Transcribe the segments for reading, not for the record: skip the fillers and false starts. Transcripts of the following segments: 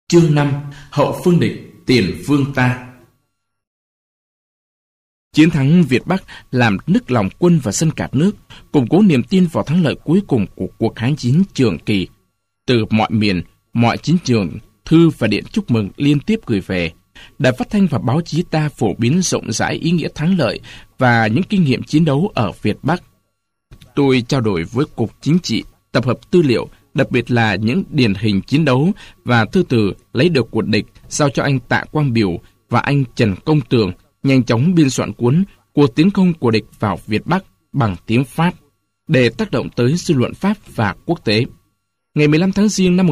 Chương 5. Hậu phương địch, tiền phương ta. Chiến thắng Việt Bắc làm nức lòng quân và dân cả nước, củng cố niềm tin vào thắng lợi cuối cùng của cuộc kháng chiến trường kỳ. Từ mọi miền, mọi chiến trường, thư và điện chúc mừng liên tiếp gửi về. Đài phát thanh và báo chí ta phổ biến rộng rãi ý nghĩa thắng lợi và những kinh nghiệm chiến đấu ở Việt Bắc. Tôi trao đổi với Cục Chính trị, tập hợp tư liệu, đặc biệt là những điển hình chiến đấu và thư từ lấy được của địch, giao cho anh Tạ Quang Biểu và anh Trần Công Tường nhanh chóng biên soạn cuốn Cuộc tiến công của địch vào Việt Bắc bằng tiếng Pháp để tác động tới dư luận Pháp và quốc tế. Ngày 15 tháng Giêng năm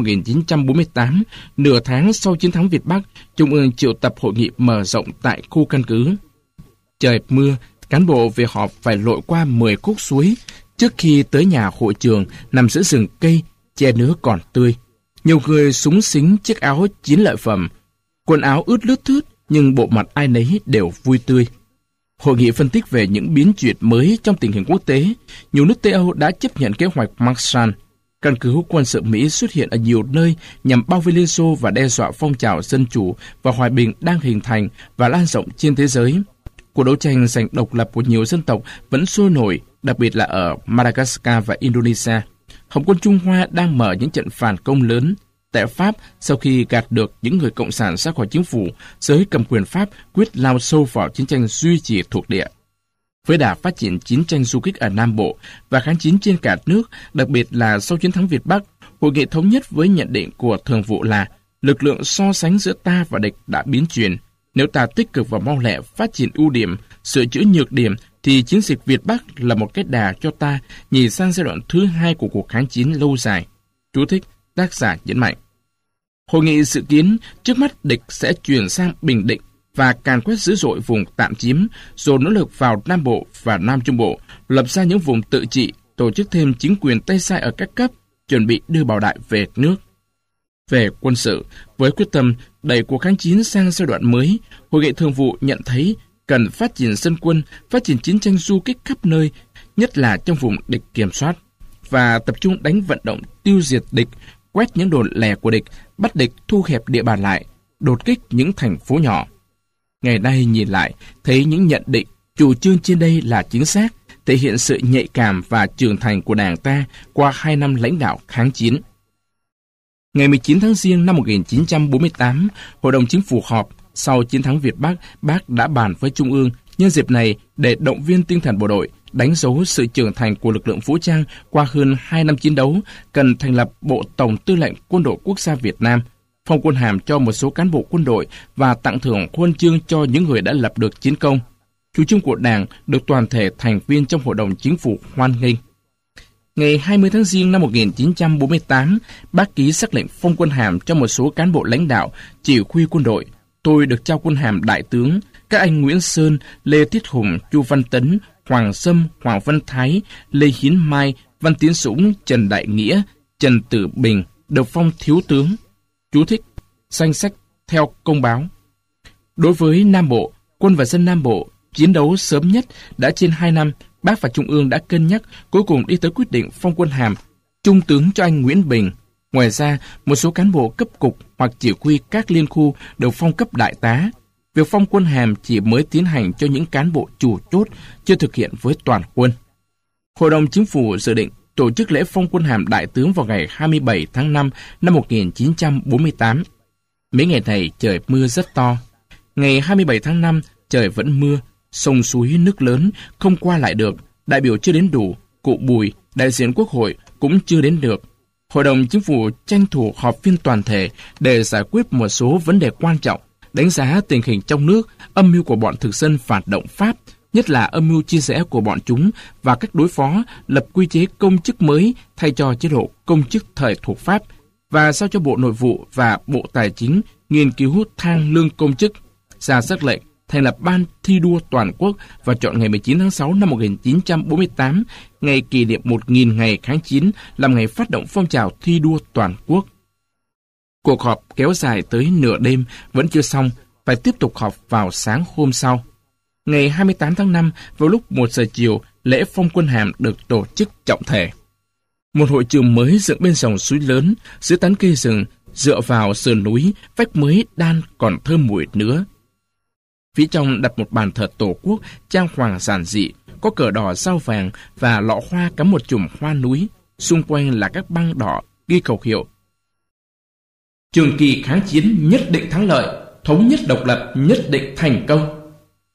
1948, nửa tháng sau chiến thắng Việt Bắc, Trung ương triệu tập hội nghị mở rộng tại khu căn cứ. Trời mưa, cán bộ về họp phải lội qua 10 khúc suối trước khi tới nhà hội trường nằm giữa rừng cây, che nứa còn tươi. Nhiều người súng xính chiếc áo chiến lợi phẩm, quần áo ướt lướt thướt nhưng bộ mặt ai nấy đều vui tươi. Hội nghị phân tích về những biến chuyển mới trong tình hình quốc tế. Nhiều nước Tây Âu đã chấp nhận kế hoạch Marshall. Căn cứ quân sự Mỹ xuất hiện ở nhiều nơi nhằm bao vây Liên Xô và đe dọa phong trào dân chủ và hòa bình đang hình thành và lan rộng trên thế giới. Cuộc đấu tranh giành độc lập của nhiều dân tộc vẫn sôi nổi, đặc biệt là ở Madagascar và Indonesia. Hồng quân Trung Hoa đang mở những trận phản công lớn. Tại Pháp, sau khi gạt được những người cộng sản ra khỏi chính phủ, giới cầm quyền Pháp quyết lao sâu vào chiến tranh duy trì thuộc địa. Với đà phát triển chiến tranh du kích ở Nam Bộ và kháng chiến trên cả nước, đặc biệt là sau chiến thắng Việt Bắc, hội nghị thống nhất với nhận định của thường vụ là lực lượng so sánh giữa ta và địch đã biến chuyển. Nếu ta tích cực và mau lẹ phát triển ưu điểm, sửa chữa nhược điểm, thì chiến dịch Việt Bắc là một cái đà cho ta nhìn sang giai đoạn thứ hai của cuộc kháng chiến lâu dài. Chú thích, tác giả nhấn mạnh. Hội nghị dự kiến trước mắt địch sẽ chuyển sang Bình Định và càn quét dữ dội vùng tạm chiếm, rồi nỗ lực vào Nam Bộ và Nam Trung Bộ, lập ra những vùng tự trị, tổ chức thêm chính quyền Tây Sai ở các cấp, chuẩn bị đưa Bảo Đại về nước. Về quân sự, với quyết tâm đẩy cuộc kháng chiến sang giai đoạn mới, Hội nghị thường vụ nhận thấy cần phát triển dân quân, phát triển chiến tranh du kích khắp nơi, nhất là trong vùng địch kiểm soát, và tập trung đánh vận động tiêu diệt địch, quét những đồn lẻ của địch, bắt địch thu hẹp địa bàn lại, đột kích những thành phố nhỏ. Ngày nay nhìn lại, thấy những nhận định, chủ trương trên đây là chính xác, thể hiện sự nhạy cảm và trưởng thành của Đảng ta qua 2 năm lãnh đạo kháng chiến. Ngày 19 tháng Giêng năm 1948, Hội đồng Chính phủ họp. Sau chiến thắng Việt Bắc, Bác đã bàn với Trung ương nhân dịp này để động viên tinh thần bộ đội, đánh dấu sự trưởng thành của lực lượng vũ trang qua hơn 2 năm chiến đấu, cần thành lập Bộ Tổng Tư lệnh Quân đội Quốc gia Việt Nam, phong quân hàm cho một số cán bộ quân đội và tặng thưởng huân chương cho những người đã lập được chiến công. Chủ trương của Đảng được toàn thể thành viên trong Hội đồng Chính phủ hoan nghênh. Ngày 20 tháng Giêng năm 1948, Bác ký sắc lệnh phong quân hàm cho một số cán bộ lãnh đạo, chỉ huy quân đội. Tôi được trao quân hàm đại tướng, các anh Nguyễn Sơn, Lê Thiết Hùng, Chu Văn Tấn, Hoàng Sâm, Hoàng Văn Thái, Lê Hiến Mai, Văn Tiến Dũng, Trần Đại Nghĩa, Trần Tử Bình được phong thiếu tướng. Chú thích, danh sách theo công báo. Đối với Nam Bộ, quân và dân Nam Bộ, chiến đấu sớm nhất đã trên 2 năm, Bác và Trung ương đã cân nhắc, cuối cùng đi tới quyết định phong quân hàm Trung tướng cho anh Nguyễn Bình. Ngoài ra, một số cán bộ cấp cục hoặc chỉ huy các liên khu được phong cấp đại tá. Việc phong quân hàm chỉ mới tiến hành cho những cán bộ chủ chốt, chưa thực hiện với toàn quân. Hội đồng Chính phủ dự định tổ chức lễ phong quân hàm đại tướng vào ngày 27 tháng 5 năm 1948. Mấy ngày này trời mưa rất to. Ngày 27 tháng 5 trời vẫn mưa, sông suối nước lớn, không qua lại được, đại biểu chưa đến đủ, cụ Bùi, đại diện Quốc hội cũng chưa đến được. Hội đồng Chính phủ tranh thủ họp phiên toàn thể để giải quyết một số vấn đề quan trọng, đánh giá tình hình trong nước, âm mưu của bọn thực dân phản động Pháp, nhất là âm mưu chia rẽ của bọn chúng và cách đối phó, lập quy chế công chức mới thay cho chế độ công chức thời thuộc Pháp, và giao cho Bộ Nội vụ và Bộ Tài chính nghiên cứu thang lương công chức, ra sắc lệnh thành lập Ban thi đua toàn quốc và chọn ngày 19 tháng 6 năm 1948, ngày kỷ niệm 1.000 ngày kháng chiến, làm ngày phát động phong trào thi đua toàn quốc. Cuộc họp kéo dài tới nửa đêm vẫn chưa xong, phải tiếp tục họp vào sáng hôm sau. Ngày 28 tháng 5, vào lúc 1 giờ chiều, lễ phong quân hàm được tổ chức trọng thể. Một hội trường mới dựng bên dòng suối lớn, dưới tán cây rừng, dựa vào sườn núi, vách mới đan còn thơm mùi nữa. Phía trong đặt một bàn thờ Tổ quốc trang hoàng giản dị, có cờ đỏ sao vàng và lọ hoa cắm một chùm hoa núi. Xung quanh là các băng đỏ ghi khẩu hiệu: Trường kỳ kháng chiến nhất định thắng lợi, thống nhất độc lập nhất định thành công.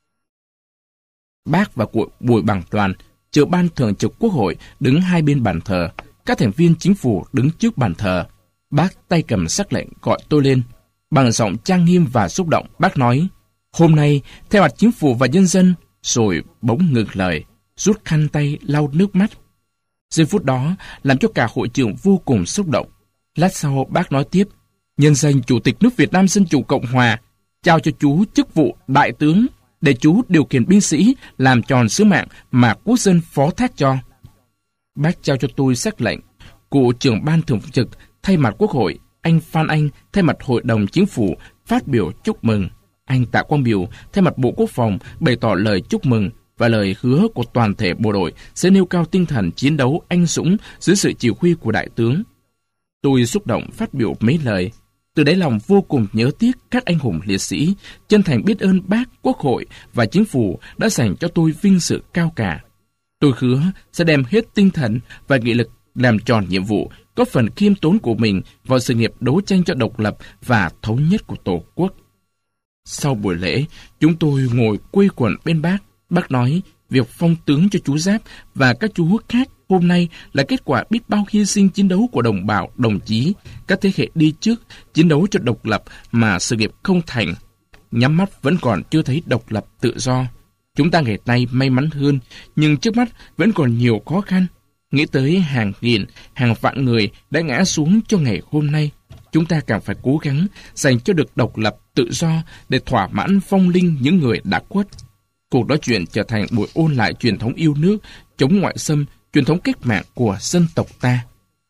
Bác và cụ Bùi Bằng Toàn, trưởng ban thường trực Quốc hội, đứng hai bên bàn thờ. Các thành viên chính phủ đứng trước bàn thờ. Bác tay cầm sắc lệnh gọi tôi lên. Bằng giọng trang nghiêm và xúc động, bác nói: Hôm nay, theo mặt chính phủ và nhân dân, rồi bỗng ngừng lời, rút khăn tay lau nước mắt. Giây phút đó làm cho cả hội trường vô cùng xúc động. Lát sau bác nói tiếp: Nhân danh Chủ tịch nước Việt Nam Dân Chủ Cộng Hòa, trao cho chú chức vụ đại tướng để chú điều khiển binh sĩ làm tròn sứ mạng mà quốc dân phó thác cho. Bác trao cho tôi sắc lệnh. Cụ trưởng ban thường trực thay mặt Quốc hội, anh Phan Anh thay mặt Hội đồng Chính phủ phát biểu chúc mừng. Anh Tạ Quang Biểu thay mặt Bộ Quốc phòng bày tỏ lời chúc mừng và lời hứa của toàn thể bộ đội sẽ nêu cao tinh thần chiến đấu anh dũng dưới sự chỉ huy của đại tướng. Tôi xúc động phát biểu mấy lời. Từ đáy lòng vô cùng nhớ tiếc các anh hùng liệt sĩ, chân thành biết ơn Bác, Quốc hội và Chính phủ đã dành cho tôi vinh dự cao cả. Tôi hứa sẽ đem hết tinh thần và nghị lực làm tròn nhiệm vụ, góp phần khiêm tốn của mình vào sự nghiệp đấu tranh cho độc lập và thống nhất của Tổ quốc. Sau buổi lễ, chúng tôi ngồi quây quần bên Bác. Bác nói, việc phong tướng cho chú Giáp và các chú khác hôm nay là kết quả biết bao hy sinh chiến đấu của đồng bào, đồng chí, các thế hệ đi trước, chiến đấu cho độc lập mà sự nghiệp không thành. Nhắm mắt vẫn còn chưa thấy độc lập tự do. Chúng ta ngày nay may mắn hơn, nhưng trước mắt vẫn còn nhiều khó khăn. Nghĩ tới hàng nghìn, hàng vạn người đã ngã xuống cho ngày hôm nay, chúng ta càng phải cố gắng dành cho được độc lập tự do để thỏa mãn vong linh những người đã khuất. Cuộc nói chuyện trở thành buổi ôn lại truyền thống yêu nước, chống ngoại xâm, truyền thống cách mạng của dân tộc ta.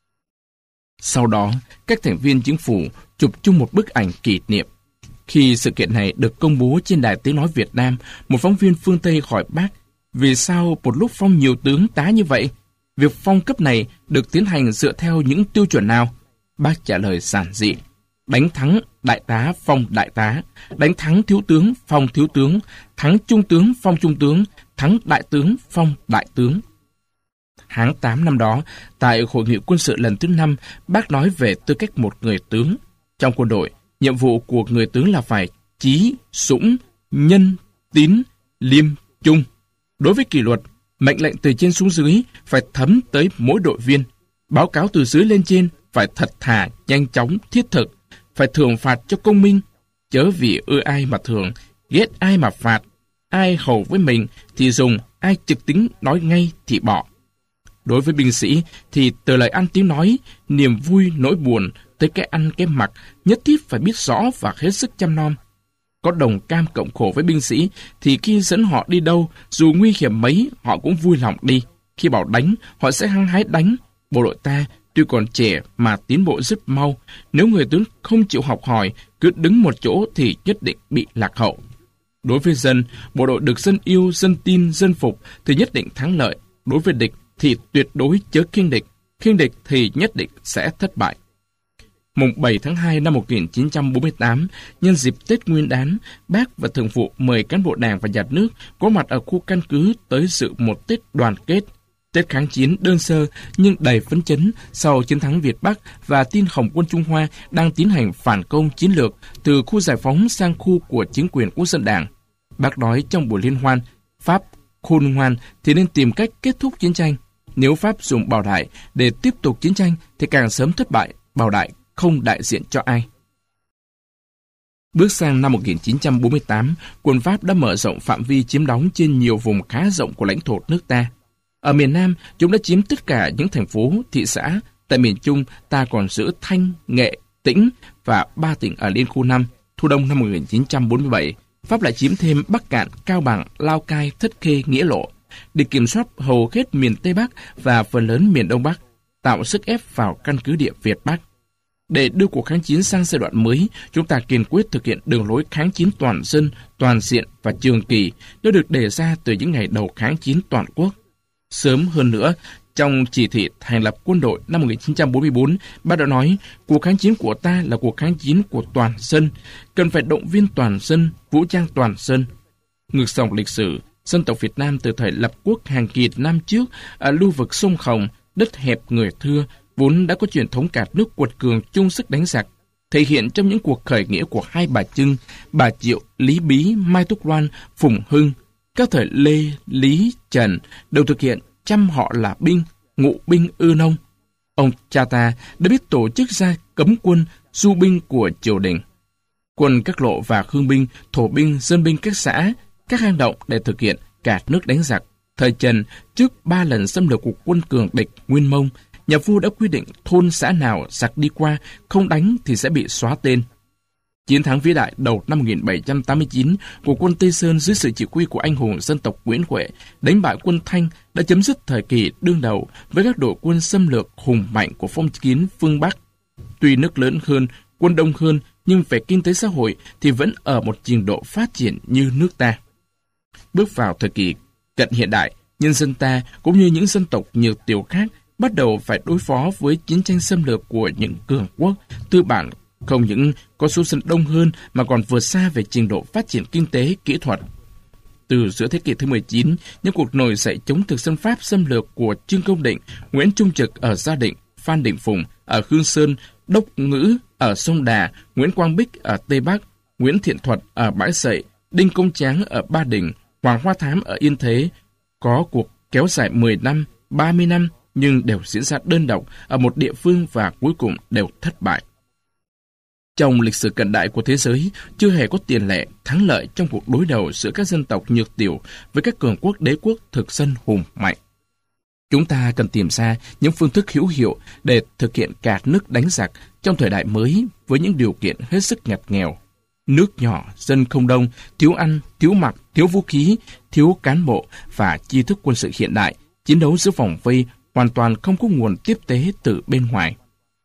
Sau đó, các thành viên chính phủ chụp chung một bức ảnh kỷ niệm. Khi sự kiện này được công bố trên Đài Tiếng Nói Việt Nam, một phóng viên phương Tây hỏi Bác, vì sao một lúc phong nhiều tướng tá như vậy? Việc phong cấp này được tiến hành dựa theo những tiêu chuẩn nào? Bác trả lời giản dị: đánh thắng đại tá phong đại tá, đánh thắng thiếu tướng phong thiếu tướng, thắng trung tướng phong trung tướng, thắng đại tướng phong đại tướng. Tháng 8 năm đó, tại Hội nghị quân sự lần thứ 5, Bác nói về tư cách một người tướng. Trong quân đội, nhiệm vụ của người tướng là phải chí, dũng, nhân, tín, liêm, trung. Đối với kỷ luật, mệnh lệnh từ trên xuống dưới phải thấm tới mỗi đội viên. Báo cáo từ dưới lên trên phải thật thà, nhanh chóng, thiết thực. Phải thưởng phạt cho công minh. Chớ vì ưa ai mà thưởng, ghét ai mà phạt. Ai hầu với mình thì dùng, ai trực tính nói ngay thì bỏ. Đối với binh sĩ thì từ lời ăn tiếng nói, niềm vui, nỗi buồn tới cái ăn cái mặc nhất thiết phải biết rõ và hết sức chăm nom. Có đồng cam cộng khổ với binh sĩ thì khi dẫn họ đi đâu, dù nguy hiểm mấy, họ cũng vui lòng đi. Khi bảo đánh, họ sẽ hăng hái đánh. Bộ đội ta tuy còn trẻ mà tiến bộ rất mau. Nếu người tướng không chịu học hỏi, cứ đứng một chỗ thì nhất định bị lạc hậu. Đối với dân, bộ đội được dân yêu, dân tin, dân phục thì nhất định thắng lợi. Đối với địch thì tuyệt đối chớ khinh địch thì nhất định sẽ thất bại. Mùng 7 tháng 2 năm 1948, nhân dịp Tết Nguyên đán, Bác và Thường vụ mời cán bộ Đảng và Nhà nước có mặt ở khu căn cứ tới dự một Tết đoàn kết. Tết kháng chiến đơn sơ nhưng đầy phấn chấn sau chiến thắng Việt Bắc và tin Hồng quân Trung Hoa đang tiến hành phản công chiến lược từ khu giải phóng sang khu của chính quyền quốc dân Đảng. Bác nói trong buổi liên hoan, Pháp khôn ngoan thì nên tìm cách kết thúc chiến tranh. Nếu Pháp dùng Bảo Đại để tiếp tục chiến tranh thì càng sớm thất bại, Bảo Đại không đại diện cho ai. Bước sang năm 1948, quân Pháp đã mở rộng phạm vi chiếm đóng trên nhiều vùng khá rộng của lãnh thổ nước ta. Ở miền Nam, chúng đã chiếm tất cả những thành phố, thị xã. Tại miền Trung, ta còn giữ Thanh, Nghệ, Tĩnh và 3 tỉnh ở Liên khu 5. Thu đông năm 1947, Pháp lại chiếm thêm Bắc Cạn, Cao Bằng, Lao Cai, Thất Khê, Nghĩa Lộ, để kiểm soát hầu hết miền Tây Bắc và phần lớn miền Đông Bắc, tạo sức ép vào căn cứ địa Việt Bắc. Để đưa cuộc kháng chiến sang giai đoạn mới, chúng ta kiên quyết thực hiện đường lối kháng chiến toàn dân, toàn diện và trường kỳ đã được đề ra từ những ngày đầu kháng chiến toàn quốc. Sớm hơn nữa, Trong chỉ thị thành lập quân đội năm 1944, Bác đã nói, cuộc kháng chiến của ta là cuộc kháng chiến của toàn dân, cần phải động viên toàn dân, vũ trang toàn dân. Ngược dòng lịch sử, dân tộc Việt Nam từ thời lập quốc hàng kỳ năm trước ở lưu vực sông Hồng, đất hẹp người thưa, vốn đã có truyền thống cả nước quật cường chung sức đánh giặc, thể hiện trong những cuộc khởi nghĩa của hai bà Trưng, bà Triệu, Lý Bí, Mai Thúc Loan, Phùng Hưng. Các thời Lê, Lý, Trần đều thực hiện chăm họ là binh, ngụ binh ư nông. Ông cha ta đã biết tổ chức ra cấm quân, du binh của triều đình. Quân các lộ và hương binh, thổ binh, dân binh các xã, các hang động để thực hiện cả nước đánh giặc. Thời Trần, trước 3 lần xâm lược của quân cường địch Nguyên Mông, nhà vua đã quy định thôn xã nào giặc đi qua, không đánh thì sẽ bị xóa tên. Chiến thắng vĩ đại đầu năm 1789 của quân Tây Sơn dưới sự chỉ huy của anh hùng dân tộc Nguyễn Huệ đánh bại quân Thanh đã chấm dứt thời kỳ đương đầu với các đội quân xâm lược hùng mạnh của phong kiến phương Bắc. Tuy nước lớn hơn, quân đông hơn, nhưng về kinh tế xã hội thì vẫn ở một trình độ phát triển như nước ta. Bước vào thời kỳ cận hiện đại, nhân dân ta cũng như những dân tộc nhiều tiểu khác bắt đầu phải đối phó với chiến tranh xâm lược của những cường quốc tư bản không những có số dân đông hơn mà còn vượt xa về trình độ phát triển kinh tế, kỹ thuật. Từ giữa thế kỷ thứ 19, những cuộc nổi dậy chống thực dân Pháp xâm lược của Trương Công Định, Nguyễn Trung Trực ở Gia Định, Phan Đình Phùng ở Hương Sơn, Đốc Ngữ ở Sông Đà, Nguyễn Quang Bích ở Tây Bắc, Nguyễn Thiện Thuật ở Bãi Sậy, Đinh Công Tráng ở Ba Đình, Hoàng Hoa Thám ở Yên Thế, có cuộc kéo dài 10 năm, 30 năm nhưng đều diễn ra đơn độc ở một địa phương và cuối cùng đều thất bại. Trong lịch sử cận đại của thế giới, chưa hề có tiền lệ thắng lợi trong cuộc đối đầu giữa các dân tộc nhược tiểu với các cường quốc đế quốc thực dân hùng mạnh. Chúng ta cần tìm ra những phương thức hữu hiệu để thực hiện cả nước đánh giặc trong thời đại mới với những điều kiện hết sức ngặt nghèo. Nước nhỏ, dân không đông, thiếu ăn, thiếu mặc, thiếu vũ khí, thiếu cán bộ và tri thức quân sự hiện đại, chiến đấu giữa vòng vây, hoàn toàn không có nguồn tiếp tế từ bên ngoài.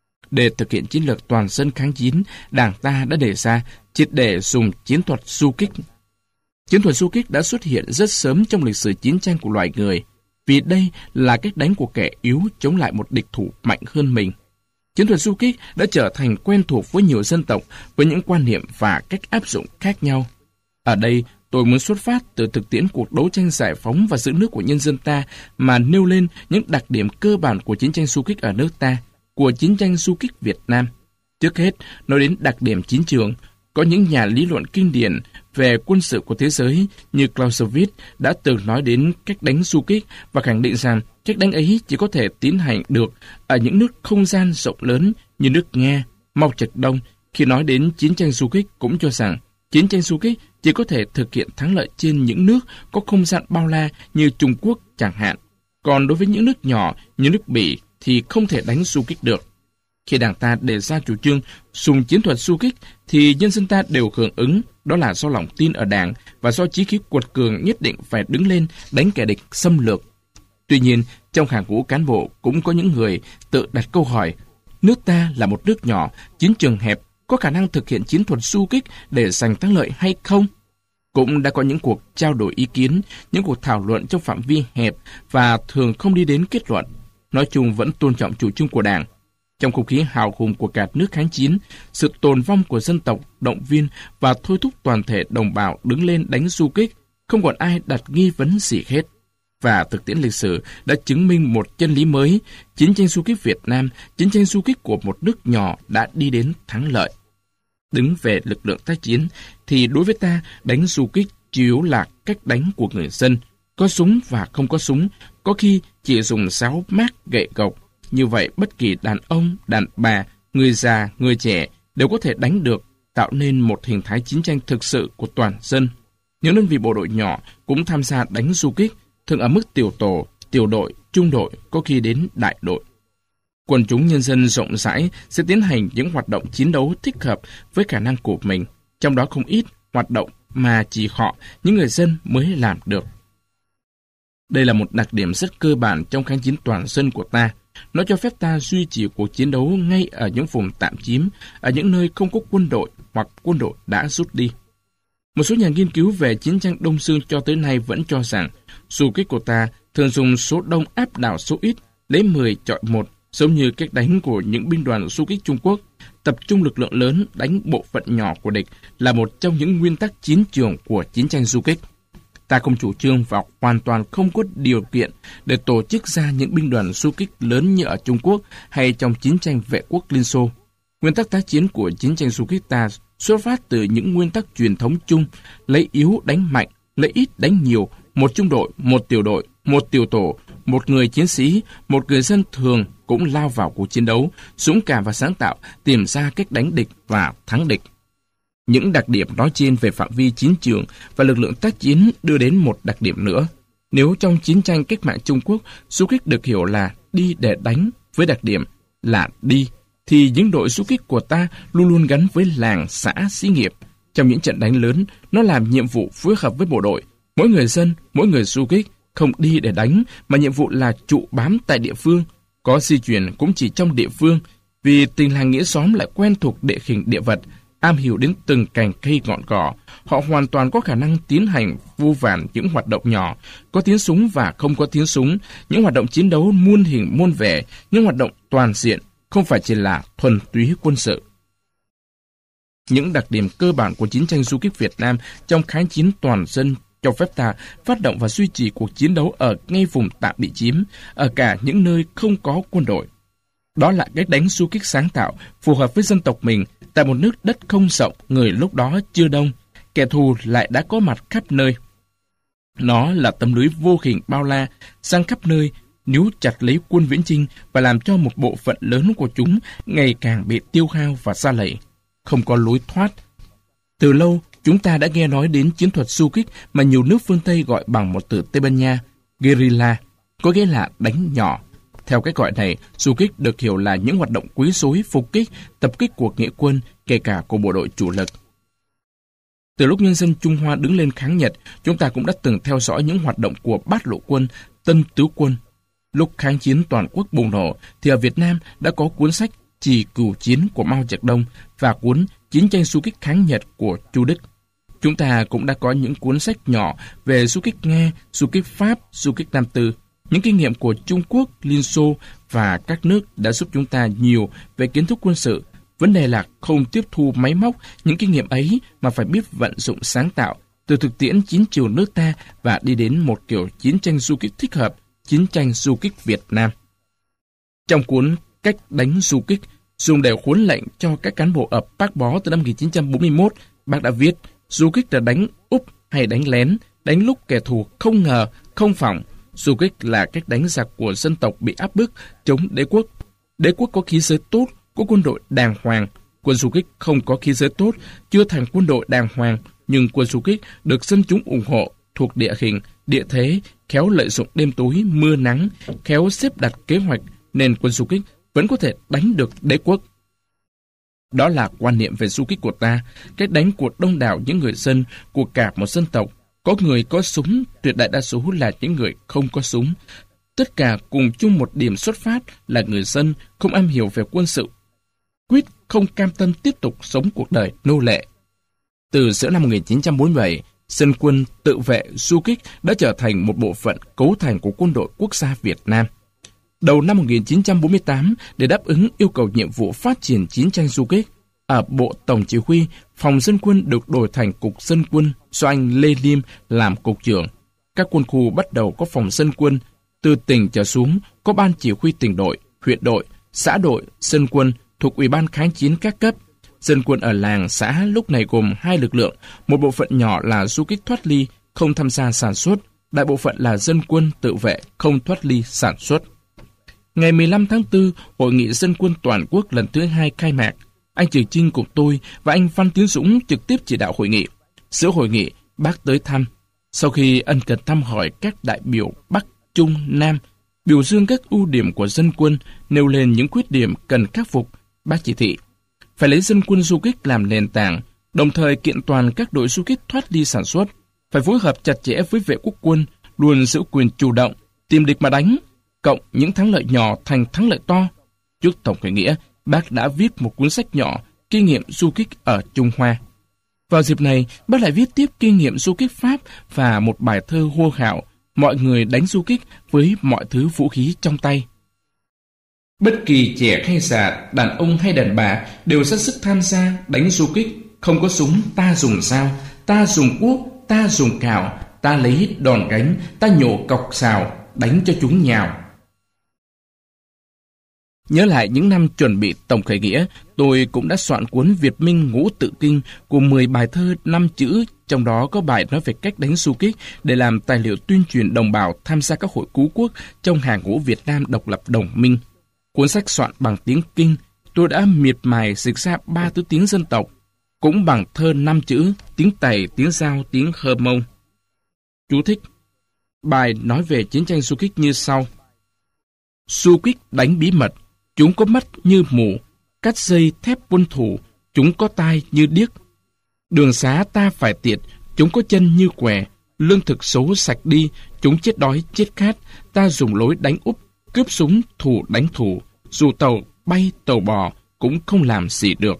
Để thực hiện chiến lược toàn dân kháng chiến, Đảng ta đã đề ra triệt để dùng chiến thuật du kích. Chiến thuật du kích đã xuất hiện rất sớm trong lịch sử chiến tranh của loài người, vì đây là cách đánh của kẻ yếu chống lại một địch thủ mạnh hơn mình. Chiến thuật du kích đã trở thành quen thuộc với nhiều dân tộc với những quan niệm và cách áp dụng khác nhau. Ở đây, tôi muốn xuất phát từ thực tiễn cuộc đấu tranh giải phóng và giữ nước của nhân dân ta mà nêu lên những đặc điểm cơ bản của chiến tranh du kích ở nước ta, của chiến tranh du kích Việt Nam. Trước hết, nói đến đặc điểm chiến trường, có những nhà lý luận kinh điển về quân sự của thế giới như Clausewitz đã từng nói đến cách đánh du kích và khẳng định rằng cách đánh ấy chỉ có thể tiến hành được ở những nước không gian rộng lớn như nước Nga, Mao Trạch Đông. Khi nói đến chiến tranh du kích cũng cho rằng chiến tranh du kích chỉ có thể thực hiện thắng lợi trên những nước có không gian bao la như Trung Quốc chẳng hạn. Còn đối với những nước nhỏ như nước Bỉ thì không thể đánh du kích được. Khi Đảng ta đề ra chủ trương dùng chiến thuật du kích thì nhân dân ta đều hưởng ứng, đó là do lòng tin ở Đảng và do chí khí quật cường nhất định phải đứng lên đánh kẻ địch xâm lược. Tuy nhiên, trong hàng ngũ cán bộ cũng có những người tự đặt câu hỏi, nước ta là một nước nhỏ, chiến trường hẹp, có khả năng thực hiện chiến thuật du kích để giành thắng lợi hay không? Cũng đã có những cuộc trao đổi ý kiến, những cuộc thảo luận trong phạm vi hẹp và thường không đi đến kết luận. Nói chung vẫn tôn trọng chủ trương của Đảng. Trong không khí hào hùng của cả nước kháng chiến, sự tồn vong của dân tộc, động viên và thôi thúc toàn thể đồng bào đứng lên đánh du kích, không còn ai đặt nghi vấn gì hết. Và thực tiễn lịch sử đã chứng minh một chân lý mới, chiến tranh du kích Việt Nam, chiến tranh du kích của một nước nhỏ đã đi đến thắng lợi. Đứng về lực lượng tác chiến, thì đối với ta, đánh du kích chủ yếu là cách đánh của người dân, có súng và không có súng, có khi chỉ dùng giáo mác gậy gộc. Như vậy, bất kỳ đàn ông, đàn bà, người già, người trẻ đều có thể đánh được, tạo nên một hình thái chiến tranh thực sự của toàn dân. Những đơn vị bộ đội nhỏ cũng tham gia đánh du kích, thường ở mức tiểu tổ, tiểu đội, trung đội, có khi đến đại đội. Quần chúng nhân dân rộng rãi sẽ tiến hành những hoạt động chiến đấu thích hợp với khả năng của mình, trong đó không ít hoạt động mà chỉ họ, những người dân mới làm được. Đây là một đặc điểm rất cơ bản trong kháng chiến toàn dân của ta. Nó cho phép ta duy trì cuộc chiến đấu ngay ở những vùng tạm chiếm, ở những nơi không có quân đội hoặc quân đội đã rút đi. Một số nhà nghiên cứu về chiến tranh Đông Dương cho tới nay vẫn cho rằng du kích của ta thường dùng số đông áp đảo số ít, lấy 10 chọi 1, giống như cách đánh của những binh đoàn du kích Trung Quốc. Tập trung lực lượng lớn đánh bộ phận nhỏ của địch là một trong những nguyên tắc chiến trường của chiến tranh du kích. Ta không chủ trương và hoàn toàn không có điều kiện để tổ chức ra những binh đoàn du kích lớn như ở Trung Quốc hay trong chiến tranh vệ quốc Liên Xô. Nguyên tắc tác chiến của chiến tranh du kích ta xuất phát từ những nguyên tắc truyền thống chung: lấy yếu đánh mạnh, lấy ít đánh nhiều, một trung đội, một tiểu đội, một tiểu tổ, một người chiến sĩ, một người dân thường cũng lao vào cuộc chiến đấu, dũng cảm và sáng tạo, tìm ra cách đánh địch và thắng địch. Những đặc điểm nói trên về phạm vi chiến trường và lực lượng tác chiến đưa đến một đặc điểm nữa. Nếu trong chiến tranh cách mạng Trung Quốc, du kích được hiểu là đi để đánh với đặc điểm là đi, thì những đội du kích của ta luôn luôn gắn với làng, xã, xí nghiệp. Trong những trận đánh lớn, nó làm nhiệm vụ phối hợp với bộ đội. Mỗi người dân, mỗi người du kích không đi để đánh, mà nhiệm vụ là trụ bám tại địa phương. Có di chuyển cũng chỉ trong địa phương, vì tình làng nghĩa xóm lại quen thuộc địa hình địa vật, am hiểu đến từng cành cây ngọn cỏ. Họ hoàn toàn có khả năng tiến hành vô vàn những hoạt động nhỏ, có tiếng súng và không có tiếng súng, những hoạt động chiến đấu muôn hình muôn vẻ, những hoạt động toàn diện, không phải chỉ là thuần túy quân sự. Những đặc điểm cơ bản của chiến tranh du kích Việt Nam trong kháng chiến toàn dân cho phép ta phát động và duy trì cuộc chiến đấu ở ngay vùng tạm bị chiếm, ở cả những nơi không có quân đội. Đó là cách đánh du kích sáng tạo, phù hợp với dân tộc mình, tại một nước đất không rộng, người lúc đó chưa đông, kẻ thù lại đã có mặt khắp nơi. Nó là tấm lưới vô hình bao la, sang khắp nơi, níu chặt lấy quân Viễn Chinh và làm cho một bộ phận lớn của chúng ngày càng bị tiêu hao và sa lầy. Không có lối thoát. Từ lâu, chúng ta đã nghe nói đến chiến thuật du kích mà nhiều nước phương Tây gọi bằng một từ Tây Ban Nha, guerrilla, có nghĩa là đánh nhỏ. Theo cách gọi này, du kích được hiểu là những hoạt động quấy rối, phục kích, tập kích của nghĩa quân, kể cả của bộ đội chủ lực. Từ lúc nhân dân Trung Hoa đứng lên kháng Nhật, chúng ta cũng đã từng theo dõi những hoạt động của Bát Lộ Quân, Tân Tứ Quân. Lúc kháng chiến toàn quốc bùng nổ, thì ở Việt Nam đã có cuốn sách Trì Cửu Chiến của Mao Trạch Đông và cuốn Chiến tranh du kích kháng Nhật của Chu Đức. Chúng ta cũng đã có những cuốn sách nhỏ về du kích Nga, du kích Pháp, du kích Nam Tư. Những kinh nghiệm của Trung Quốc, Liên Xô và các nước đã giúp chúng ta nhiều về kiến thức quân sự. Vấn đề là không tiếp thu máy móc những kinh nghiệm ấy mà phải biết vận dụng sáng tạo từ thực tiễn chiến trường nước ta và đi đến một kiểu chiến tranh du kích thích hợp, chiến tranh du kích Việt Nam. Trong cuốn Cách đánh du kích, dùng để huấn lệnh cho các cán bộ ở Bác Bó từ năm 1941, bác đã viết du kích là đánh úp hay đánh lén, đánh lúc kẻ thù không ngờ, không phòng. Du kích là cách đánh giặc của dân tộc bị áp bức chống đế quốc. Đế quốc có khí giới tốt, có quân đội đàng hoàng. Quân du kích không có khí giới tốt, chưa thành quân đội đàng hoàng, nhưng quân du kích được dân chúng ủng hộ, thuộc địa hình, địa thế, khéo lợi dụng đêm tối, mưa nắng, khéo xếp đặt kế hoạch, nên quân du kích vẫn có thể đánh được đế quốc. Đó là quan niệm về du kích của ta, cách đánh của đông đảo những người dân của cả một dân tộc. Có người có súng, tuyệt đại đa số là những người không có súng. Tất cả cùng chung một điểm xuất phát là người dân không am hiểu về quân sự, quyết không cam tâm tiếp tục sống cuộc đời nô lệ. Từ giữa năm 1947, dân quân tự vệ du kích đã trở thành một bộ phận cấu thành của quân đội quốc gia Việt Nam. Đầu năm 1948, để đáp ứng yêu cầu nhiệm vụ phát triển chiến tranh du kích, ở Bộ Tổng Chỉ huy, Phòng Dân quân được đổi thành Cục Dân quân do anh Lê Liêm làm cục trưởng. Các quân khu bắt đầu có phòng dân quân, từ tỉnh trở xuống có ban chỉ huy tỉnh đội, huyện đội, xã đội, dân quân thuộc Ủy ban kháng chiến các cấp. Dân quân ở làng, xã lúc này gồm hai lực lượng, một bộ phận nhỏ là du kích thoát ly, không tham gia sản xuất, đại bộ phận là dân quân tự vệ, không thoát ly sản xuất. Ngày 15 tháng 4, Hội nghị Dân quân toàn quốc lần thứ 2 khai mạc. Anh Trường Chinh cùng tôi và anh Phan Tiến Dũng trực tiếp chỉ đạo hội nghị. Giữa hội nghị, bác tới thăm. Sau khi ân cần thăm hỏi các đại biểu Bắc, Trung, Nam, biểu dương các ưu điểm của dân quân, nêu lên những khuyết điểm cần khắc phục, bác chỉ thị phải lấy dân quân du kích làm nền tảng, đồng thời kiện toàn các đội du kích thoát ly sản xuất, phải phối hợp chặt chẽ với vệ quốc quân, luôn giữ quyền chủ động, tìm địch mà đánh, cộng những thắng lợi nhỏ thành thắng lợi to. Trước tổng khởi nghĩa, bác đã viết một cuốn sách nhỏ kinh nghiệm du kích ở Trung Hoa. Vào dịp này, bác lại viết tiếp kinh nghiệm du kích Pháp và một bài thơ hô hào mọi người đánh du kích với mọi thứ vũ khí trong tay. Bất kỳ trẻ hay già, đàn ông hay đàn bà đều ra sức tham gia đánh du kích. Không có súng, ta dùng dao, ta dùng cuốc, ta dùng cào, ta lấy đòn gánh, ta nhổ cọc sào, đánh cho chúng nhào. Nhớ lại những năm chuẩn bị tổng khởi nghĩa, tôi cũng đã soạn cuốn Việt Minh Ngũ Tự Kinh cùng 10 bài thơ 5 chữ, trong đó có bài nói về cách đánh du kích để làm tài liệu tuyên truyền đồng bào tham gia các hội cứu quốc trong hàng ngũ Việt Nam độc lập đồng minh. Cuốn sách soạn bằng tiếng Kinh, tôi đã miệt mài dịch ra 3 thứ tiếng dân tộc, cũng bằng thơ 5 chữ, tiếng Tày, tiếng Dao, tiếng Hơ Mông. Chú thích: bài nói về chiến tranh du kích như sau. Du kích đánh bí mật, chúng có mắt như mù, cắt dây thép quân thủ, chúng có tai như điếc. Đường xá ta phải tiệt, chúng có chân như què, lương thực xấu sạch đi, chúng chết đói chết khát, ta dùng lối đánh úp, cướp súng thủ đánh thủ, dù tàu bay tàu bò cũng không làm gì được.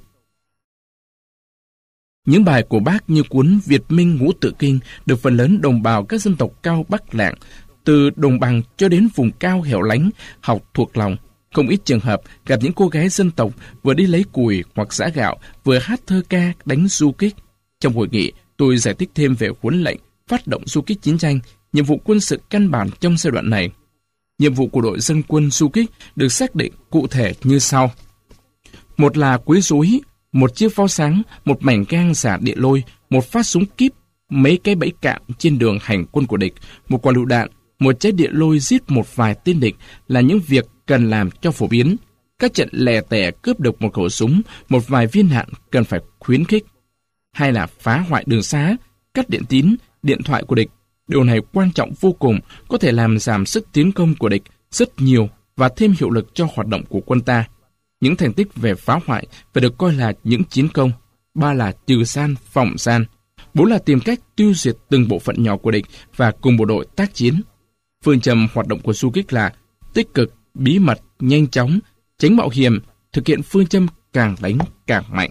Những bài của bác như cuốn Việt Minh Ngũ Tự Kinh được phần lớn đồng bào các dân tộc cao Bắc Lạng, từ đồng bằng cho đến vùng cao hẻo lánh, học thuộc lòng. Không ít trường hợp gặp những cô gái dân tộc vừa đi lấy củi hoặc giã gạo, vừa hát thơ ca đánh du kích. Trong hội nghị, tôi giải thích thêm về huấn lệnh, phát động du kích chiến tranh, nhiệm vụ quân sự căn bản trong giai đoạn này. Nhiệm vụ của đội dân quân du kích được xác định cụ thể như sau. Một là quấy rối, một chiếc pháo sáng, một mảnh gang giả địa lôi, một phát súng kíp, mấy cái bẫy cạn trên đường hành quân của địch, một quả lựu đạn, một trái địa lôi giết một vài tên địch là những việc cần làm cho phổ biến. Các trận lẻ tẻ cướp được một khẩu súng, một vài viên đạn cần phải khuyến khích. Hay là phá hoại đường xá, cắt điện tín, điện thoại của địch. Điều này quan trọng vô cùng, có thể làm giảm sức tiến công của địch rất nhiều và thêm hiệu lực cho hoạt động của quân ta. Những thành tích về phá hoại phải được coi là những chiến công. 3 là trừ gian, phòng gian. 4 là tìm cách tiêu diệt từng bộ phận nhỏ của địch và cùng bộ đội tác chiến. Phương châm hoạt động của du kích là tích cực, bí mật, nhanh chóng, tránh mạo hiểm, thực hiện phương châm càng đánh càng mạnh.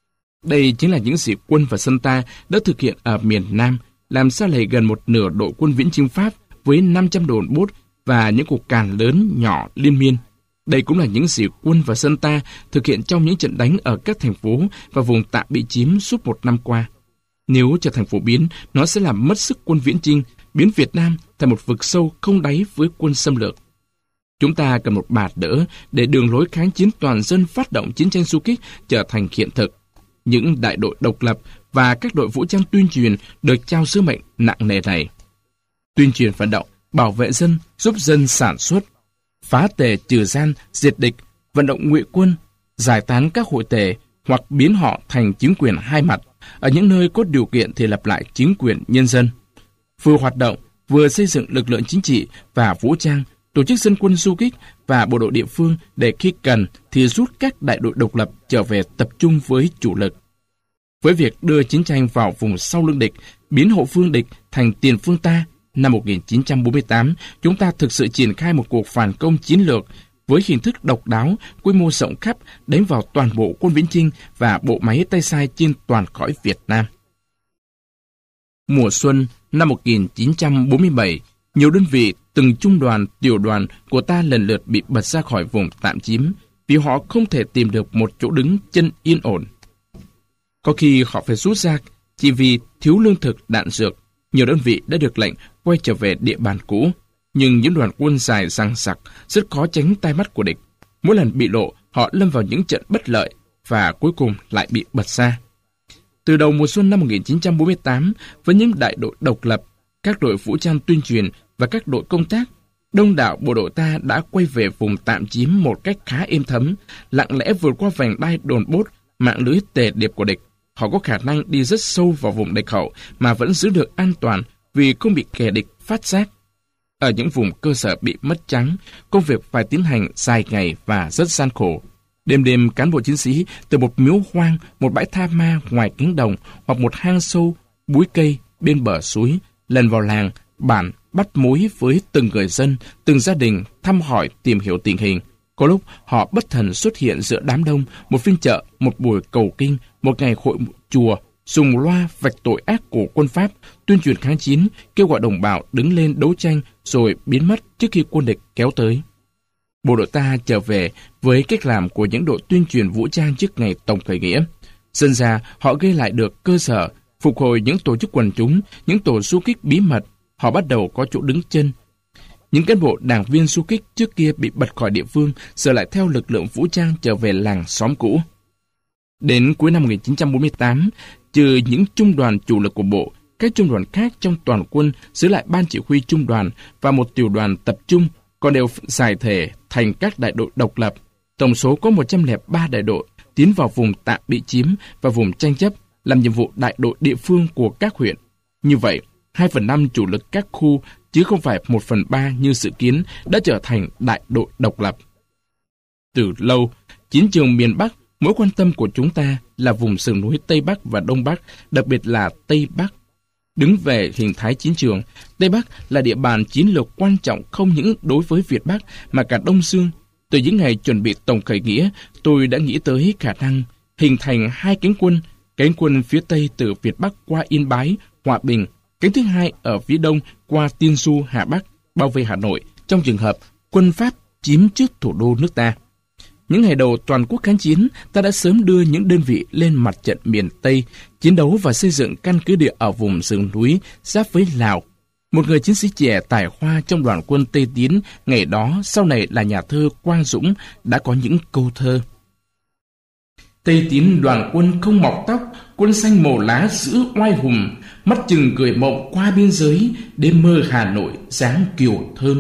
Đây chính là những gì quân và dân ta đã thực hiện ở miền Nam, làm sa lầy gần một nửa đội quân viễn chinh Pháp với 500 đồn bốt và những cuộc càn lớn nhỏ liên miên. Đây cũng là những gì quân và dân ta thực hiện trong những trận đánh ở các thành phố và vùng tạm bị chiếm suốt 1 năm qua. Nếu trở thành phổ biến, nó sẽ làm mất sức quân viễn chinh, biến Việt Nam thành một vực sâu không đáy với quân xâm lược. Chúng ta cần một bạt đỡ để đường lối kháng chiến toàn dân phát động chiến tranh du kích trở thành hiện thực. Những đại đội độc lập và các đội vũ trang tuyên truyền được trao sứ mệnh nặng nề này. Tuyên truyền vận động, bảo vệ dân, giúp dân sản xuất, phá tề trừ gian, diệt địch, vận động ngụy quân, giải tán các hội tề hoặc biến họ thành chính quyền hai mặt. Ở những nơi có điều kiện thì lập lại chính quyền nhân dân. Vừa hoạt động, vừa xây dựng lực lượng chính trị và vũ trang, tổ chức dân quân du kích và bộ đội địa phương để khi cần thì rút các đại đội độc lập trở về tập trung với chủ lực. Với việc đưa chiến tranh vào vùng sau lưng địch, biến hậu phương địch thành tiền phương ta, năm 1948, chúng ta thực sự triển khai một cuộc phản công chiến lược với hình thức độc đáo, quy mô rộng khắp, đánh vào toàn bộ quân viễn chinh và bộ máy tay sai trên toàn cõi Việt Nam. Mùa xuân năm 1947, nhiều đơn vị, từng trung đoàn, tiểu đoàn của ta lần lượt bị bật ra khỏi vùng tạm chiếm vì họ không thể tìm được một chỗ đứng chân yên ổn. Có khi họ phải rút ra chỉ vì thiếu lương thực, đạn dược. Nhiều đơn vị đã được lệnh quay trở về địa bàn cũ, nhưng những đoàn quân dài dằng dặc rất khó tránh tai mắt của địch. Mỗi lần bị lộ, họ lâm vào những trận bất lợi và cuối cùng lại bị bật ra. Từ đầu mùa xuân năm 1948, với những đại đội độc lập, các đội vũ trang tuyên truyền và các đội công tác, đông đảo bộ đội ta đã quay về vùng tạm chiếm một cách khá êm thấm, lặng lẽ vượt qua vành đai đồn bốt, mạng lưới tề điệp của địch. Họ có khả năng đi rất sâu vào vùng địch hậu mà vẫn giữ được an toàn vì không bị kẻ địch phát giác. Ở những vùng cơ sở bị mất trắng, công việc phải tiến hành dài ngày và rất gian khổ. Đêm đêm cán bộ chiến sĩ từ một miếu hoang, một bãi tha ma ngoài cánh đồng hoặc một hang sâu, búi cây bên bờ suối, lần vào làng, bản, bắt mối với từng người dân, từng gia đình, thăm hỏi, tìm hiểu tình hình. Có lúc họ bất thần xuất hiện giữa đám đông, một phiên chợ, một buổi cầu kinh, một ngày hội chùa, dùng loa vạch tội ác của quân Pháp, tuyên truyền kháng chiến, kêu gọi đồng bào đứng lên đấu tranh rồi biến mất trước khi quân địch kéo tới. bộ đội ta trở về với cách làm của những đội tuyên truyền vũ trang trước ngày tổng khởi nghĩa. Dần ra, họ gây lại được cơ sở, phục hồi những tổ chức quần chúng, những tổ du kích bí mật. Họ bắt đầu có chỗ đứng chân. Những cán bộ đảng viên du kích trước kia bị bật khỏi địa phương, giờ lại theo lực lượng vũ trang trở về làng xóm cũ. Đến cuối năm 1948, trừ những trung đoàn chủ lực của bộ, các trung đoàn khác trong toàn quân giữ lại ban chỉ huy trung đoàn và một tiểu đoàn tập trung, còn đều giải thể thành các đại đội độc lập. Tổng số có 103 đại đội tiến vào vùng tạm bị chiếm và vùng tranh chấp, làm nhiệm vụ đại đội địa phương của các huyện. Như vậy, 2/5 chủ lực các khu, chứ không phải 1/3 như dự kiến, đã trở thành đại đội độc lập. Từ lâu, chiến trường miền Bắc, mối quan tâm của chúng ta là vùng sườn núi Tây Bắc và Đông Bắc, đặc biệt là Tây Bắc. Đứng về hình thái chiến trường, Tây Bắc là địa bàn chiến lược quan trọng không những đối với Việt Bắc mà cả Đông Dương. Từ những ngày chuẩn bị tổng khởi nghĩa, tôi đã nghĩ tới khả năng hình thành hai cánh quân phía Tây từ Việt Bắc qua Yên Bái, Hòa Bình, cánh thứ hai ở phía Đông qua Tiên Du, Hà Bắc, bao vây Hà Nội, trong trường hợp quân Pháp chiếm trước thủ đô nước ta. Những ngày đầu toàn quốc kháng chiến, ta đã sớm đưa những đơn vị lên mặt trận miền Tây, chiến đấu và xây dựng căn cứ địa ở vùng rừng núi giáp với Lào. Một người chiến sĩ trẻ tài hoa trong đoàn quân Tây Tiến ngày đó, sau này là nhà thơ Quang Dũng, đã có những câu thơ. Tây Tiến đoàn quân không mọc tóc, quân xanh màu lá giữ oai hùng, mắt chừng cười mộng qua biên giới, đêm mơ Hà Nội dáng kiều thơm.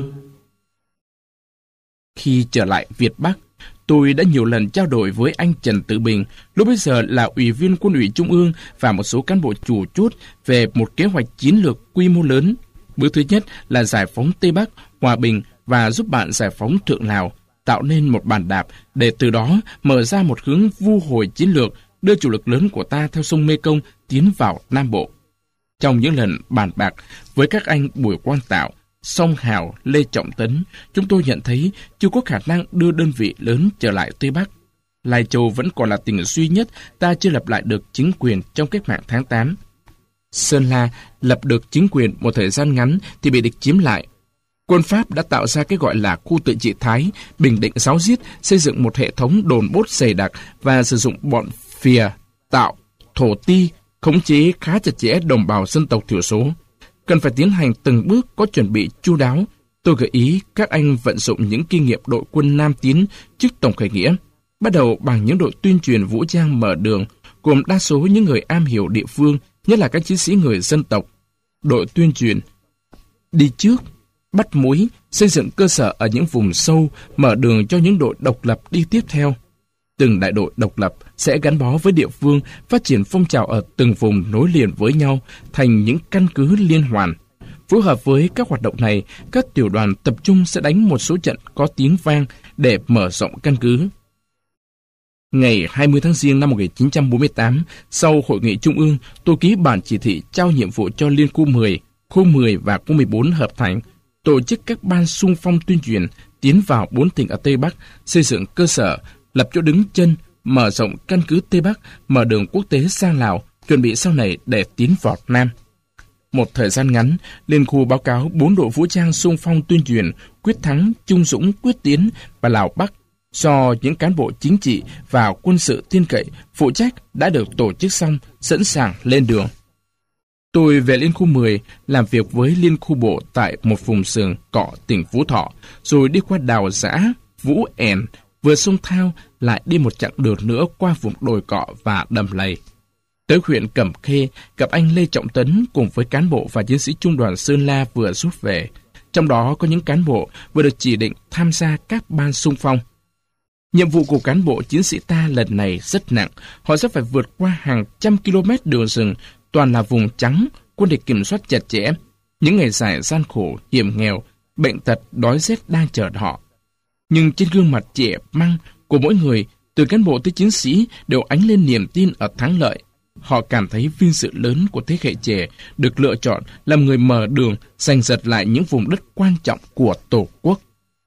Khi trở lại Việt Bắc, tôi đã nhiều lần trao đổi với anh Trần Tử Bình, lúc bấy giờ là Ủy viên Quân ủy Trung ương và một số cán bộ chủ chốt về một kế hoạch chiến lược quy mô lớn. Bước thứ nhất là giải phóng Tây Bắc, Hòa Bình và giúp bạn giải phóng Thượng Lào, tạo nên một bàn đạp để từ đó mở ra một hướng vu hồi chiến lược, đưa chủ lực lớn của ta theo sông Mekong tiến vào Nam Bộ. Trong những lần bàn bạc với các anh Bùi Quang Tạo, Song Hào, Lê Trọng Tấn, chúng tôi nhận thấy chưa có khả năng đưa đơn vị lớn trở lại Tây Bắc. Lai Châu vẫn còn là tỉnh duy nhất ta chưa lập lại được chính quyền trong cách mạng tháng 8. Sơn La lập được chính quyền một thời gian ngắn thì bị địch chiếm lại. Quân Pháp đã tạo ra cái gọi là khu tự trị Thái, bình định giáo giết, xây dựng một hệ thống đồn bốt dày đặc và sử dụng bọn phìa, tạo, thổ ti, khống chế khá chặt chẽ đồng bào dân tộc thiểu số. Cần phải tiến hành từng bước có chuẩn bị chu đáo. Tôi gợi ý các anh vận dụng những kinh nghiệm đội quân Nam Tiến trước tổng khởi nghĩa, bắt đầu bằng những đội tuyên truyền vũ trang mở đường, gồm đa số những người am hiểu địa phương, nhất là các chiến sĩ người dân tộc. Đội tuyên truyền đi trước, bắt mối, xây dựng cơ sở ở những vùng sâu, mở đường cho những đội độc lập đi tiếp theo. Từng đại đội độc lập sẽ gắn bó với địa phương, phát triển phong trào ở từng vùng nối liền với nhau thành những căn cứ liên hoàn. Phối hợp với các hoạt động này, các tiểu đoàn tập trung sẽ đánh một số trận có tiếng vang để mở rộng căn cứ. Ngày 20 tháng Giêng năm 1948, sau Hội nghị Trung ương, tôi ký bản chỉ thị trao nhiệm vụ cho Liên khu 10, khu 10 và khu 14 hợp thành, tổ chức các ban xung phong tuyên truyền, tiến vào 4 tỉnh ở Tây Bắc, xây dựng cơ sở, lập chỗ đứng chân, mở rộng căn cứ Tây Bắc, mở đường quốc tế sang Lào, chuẩn bị sau này để tiến vào Nam. Một thời gian ngắn, Liên khu báo cáo 4 đội vũ trang xung phong tuyên truyền Quyết Thắng, Trung Dũng, Quyết Tiến và Lào Bắc do những cán bộ chính trị và quân sự tin cậy phụ trách đã được tổ chức xong, sẵn sàng lên đường. Tôi về Liên khu 10 làm việc với Liên khu bộ tại một vùng sườn Cọ, tỉnh Phú Thọ, rồi đi qua đào Giã, Vũ Ẻn, vừa sông Thao lại đi một chặng đường nữa qua vùng đồi Cọ và Đầm Lầy. Tới huyện Cẩm Khê gặp anh Lê Trọng Tấn cùng với cán bộ và chiến sĩ trung đoàn Sơn La vừa rút về. Trong đó có những cán bộ vừa được chỉ định tham gia các ban xung phong. Nhiệm vụ của cán bộ chiến sĩ ta lần này rất nặng. Họ sẽ phải vượt qua hàng trăm km đường rừng, toàn là vùng trắng, quân địch kiểm soát chặt chẽ. Những ngày dài gian khổ, hiểm nghèo, bệnh tật, đói rét đang chờ họ. Nhưng trên gương mặt trẻ măng của mỗi người, từ cán bộ tới chiến sĩ, đều ánh lên niềm tin ở thắng lợi. Họ cảm thấy vinh dự lớn của thế hệ trẻ được lựa chọn làm người mở đường, giành giật lại những vùng đất quan trọng của Tổ quốc.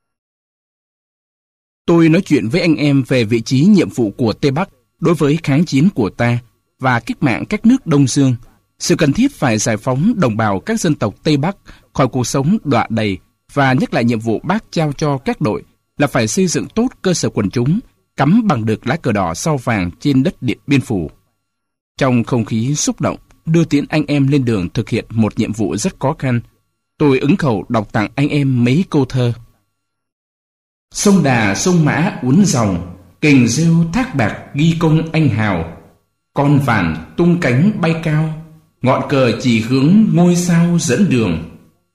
Tôi nói chuyện với anh em về vị trí nhiệm vụ của Tây Bắc đối với kháng chiến của ta và cách mạng các nước Đông Dương, sự cần thiết phải giải phóng đồng bào các dân tộc Tây Bắc khỏi cuộc sống đọa đầy và nhắc lại nhiệm vụ Bác trao cho các đội là phải xây dựng tốt cơ sở quần chúng, cắm bằng được lá cờ đỏ sao vàng trên đất Điện Biên Phủ. Trong không khí xúc động, đưa tiễn anh em lên đường thực hiện một nhiệm vụ rất khó khăn, tôi ứng khẩu đọc tặng anh em mấy câu thơ. Sông Đà sông Mã uốn dòng, kềnh rêu thác bạc ghi công anh hào. Con vàn tung cánh bay cao, ngọn cờ chỉ hướng ngôi sao dẫn đường.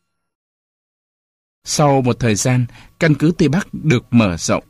Sau một thời gian, căn cứ Tây Bắc được mở rộng.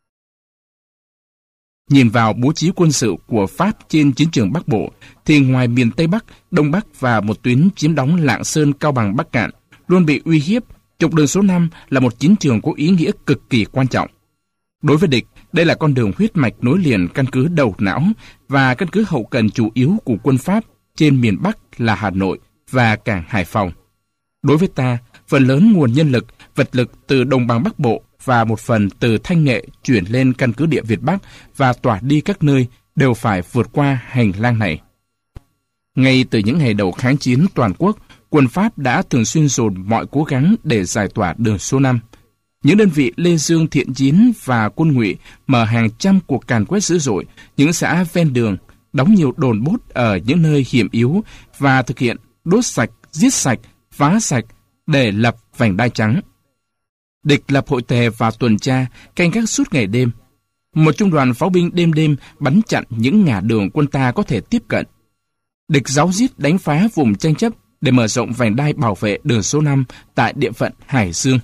Nhìn vào bố trí quân sự của Pháp trên chiến trường Bắc Bộ, thì ngoài miền Tây Bắc, Đông Bắc và một tuyến chiếm đóng Lạng Sơn, Cao Bằng, Bắc Cạn luôn bị uy hiếp, trục đường số 5 là một chiến trường có ý nghĩa cực kỳ quan trọng. Đối với địch, đây là con đường huyết mạch nối liền căn cứ đầu não và căn cứ hậu cần chủ yếu của quân Pháp trên miền Bắc là Hà Nội và cảng Hải Phòng. Đối với ta, phần lớn nguồn nhân lực, vật lực từ đồng bằng Bắc Bộ và một phần từ Thanh Nghệ chuyển lên căn cứ địa Việt Bắc và tỏa đi các nơi đều phải vượt qua hành lang này. Ngay từ những ngày đầu kháng chiến toàn quốc, quân Pháp đã thường xuyên dồn mọi cố gắng để giải tỏa đường số 5. Những đơn vị Lê Dương Thiện Chiến và Quân Ngụy mở hàng trăm cuộc càn quét dữ dội những xã ven đường, đóng nhiều đồn bốt ở những nơi hiểm yếu và thực hiện đốt sạch, giết sạch, phá sạch để lập vành đai trắng. Địch lập hội tề và tuần tra, canh gác suốt ngày đêm. Một trung đoàn pháo binh đêm đêm bắn chặn những ngả đường quân ta có thể tiếp cận. Địch giáo giết đánh phá vùng tranh chấp để mở rộng vành đai bảo vệ đường số 5 tại địa phận Hải Dương.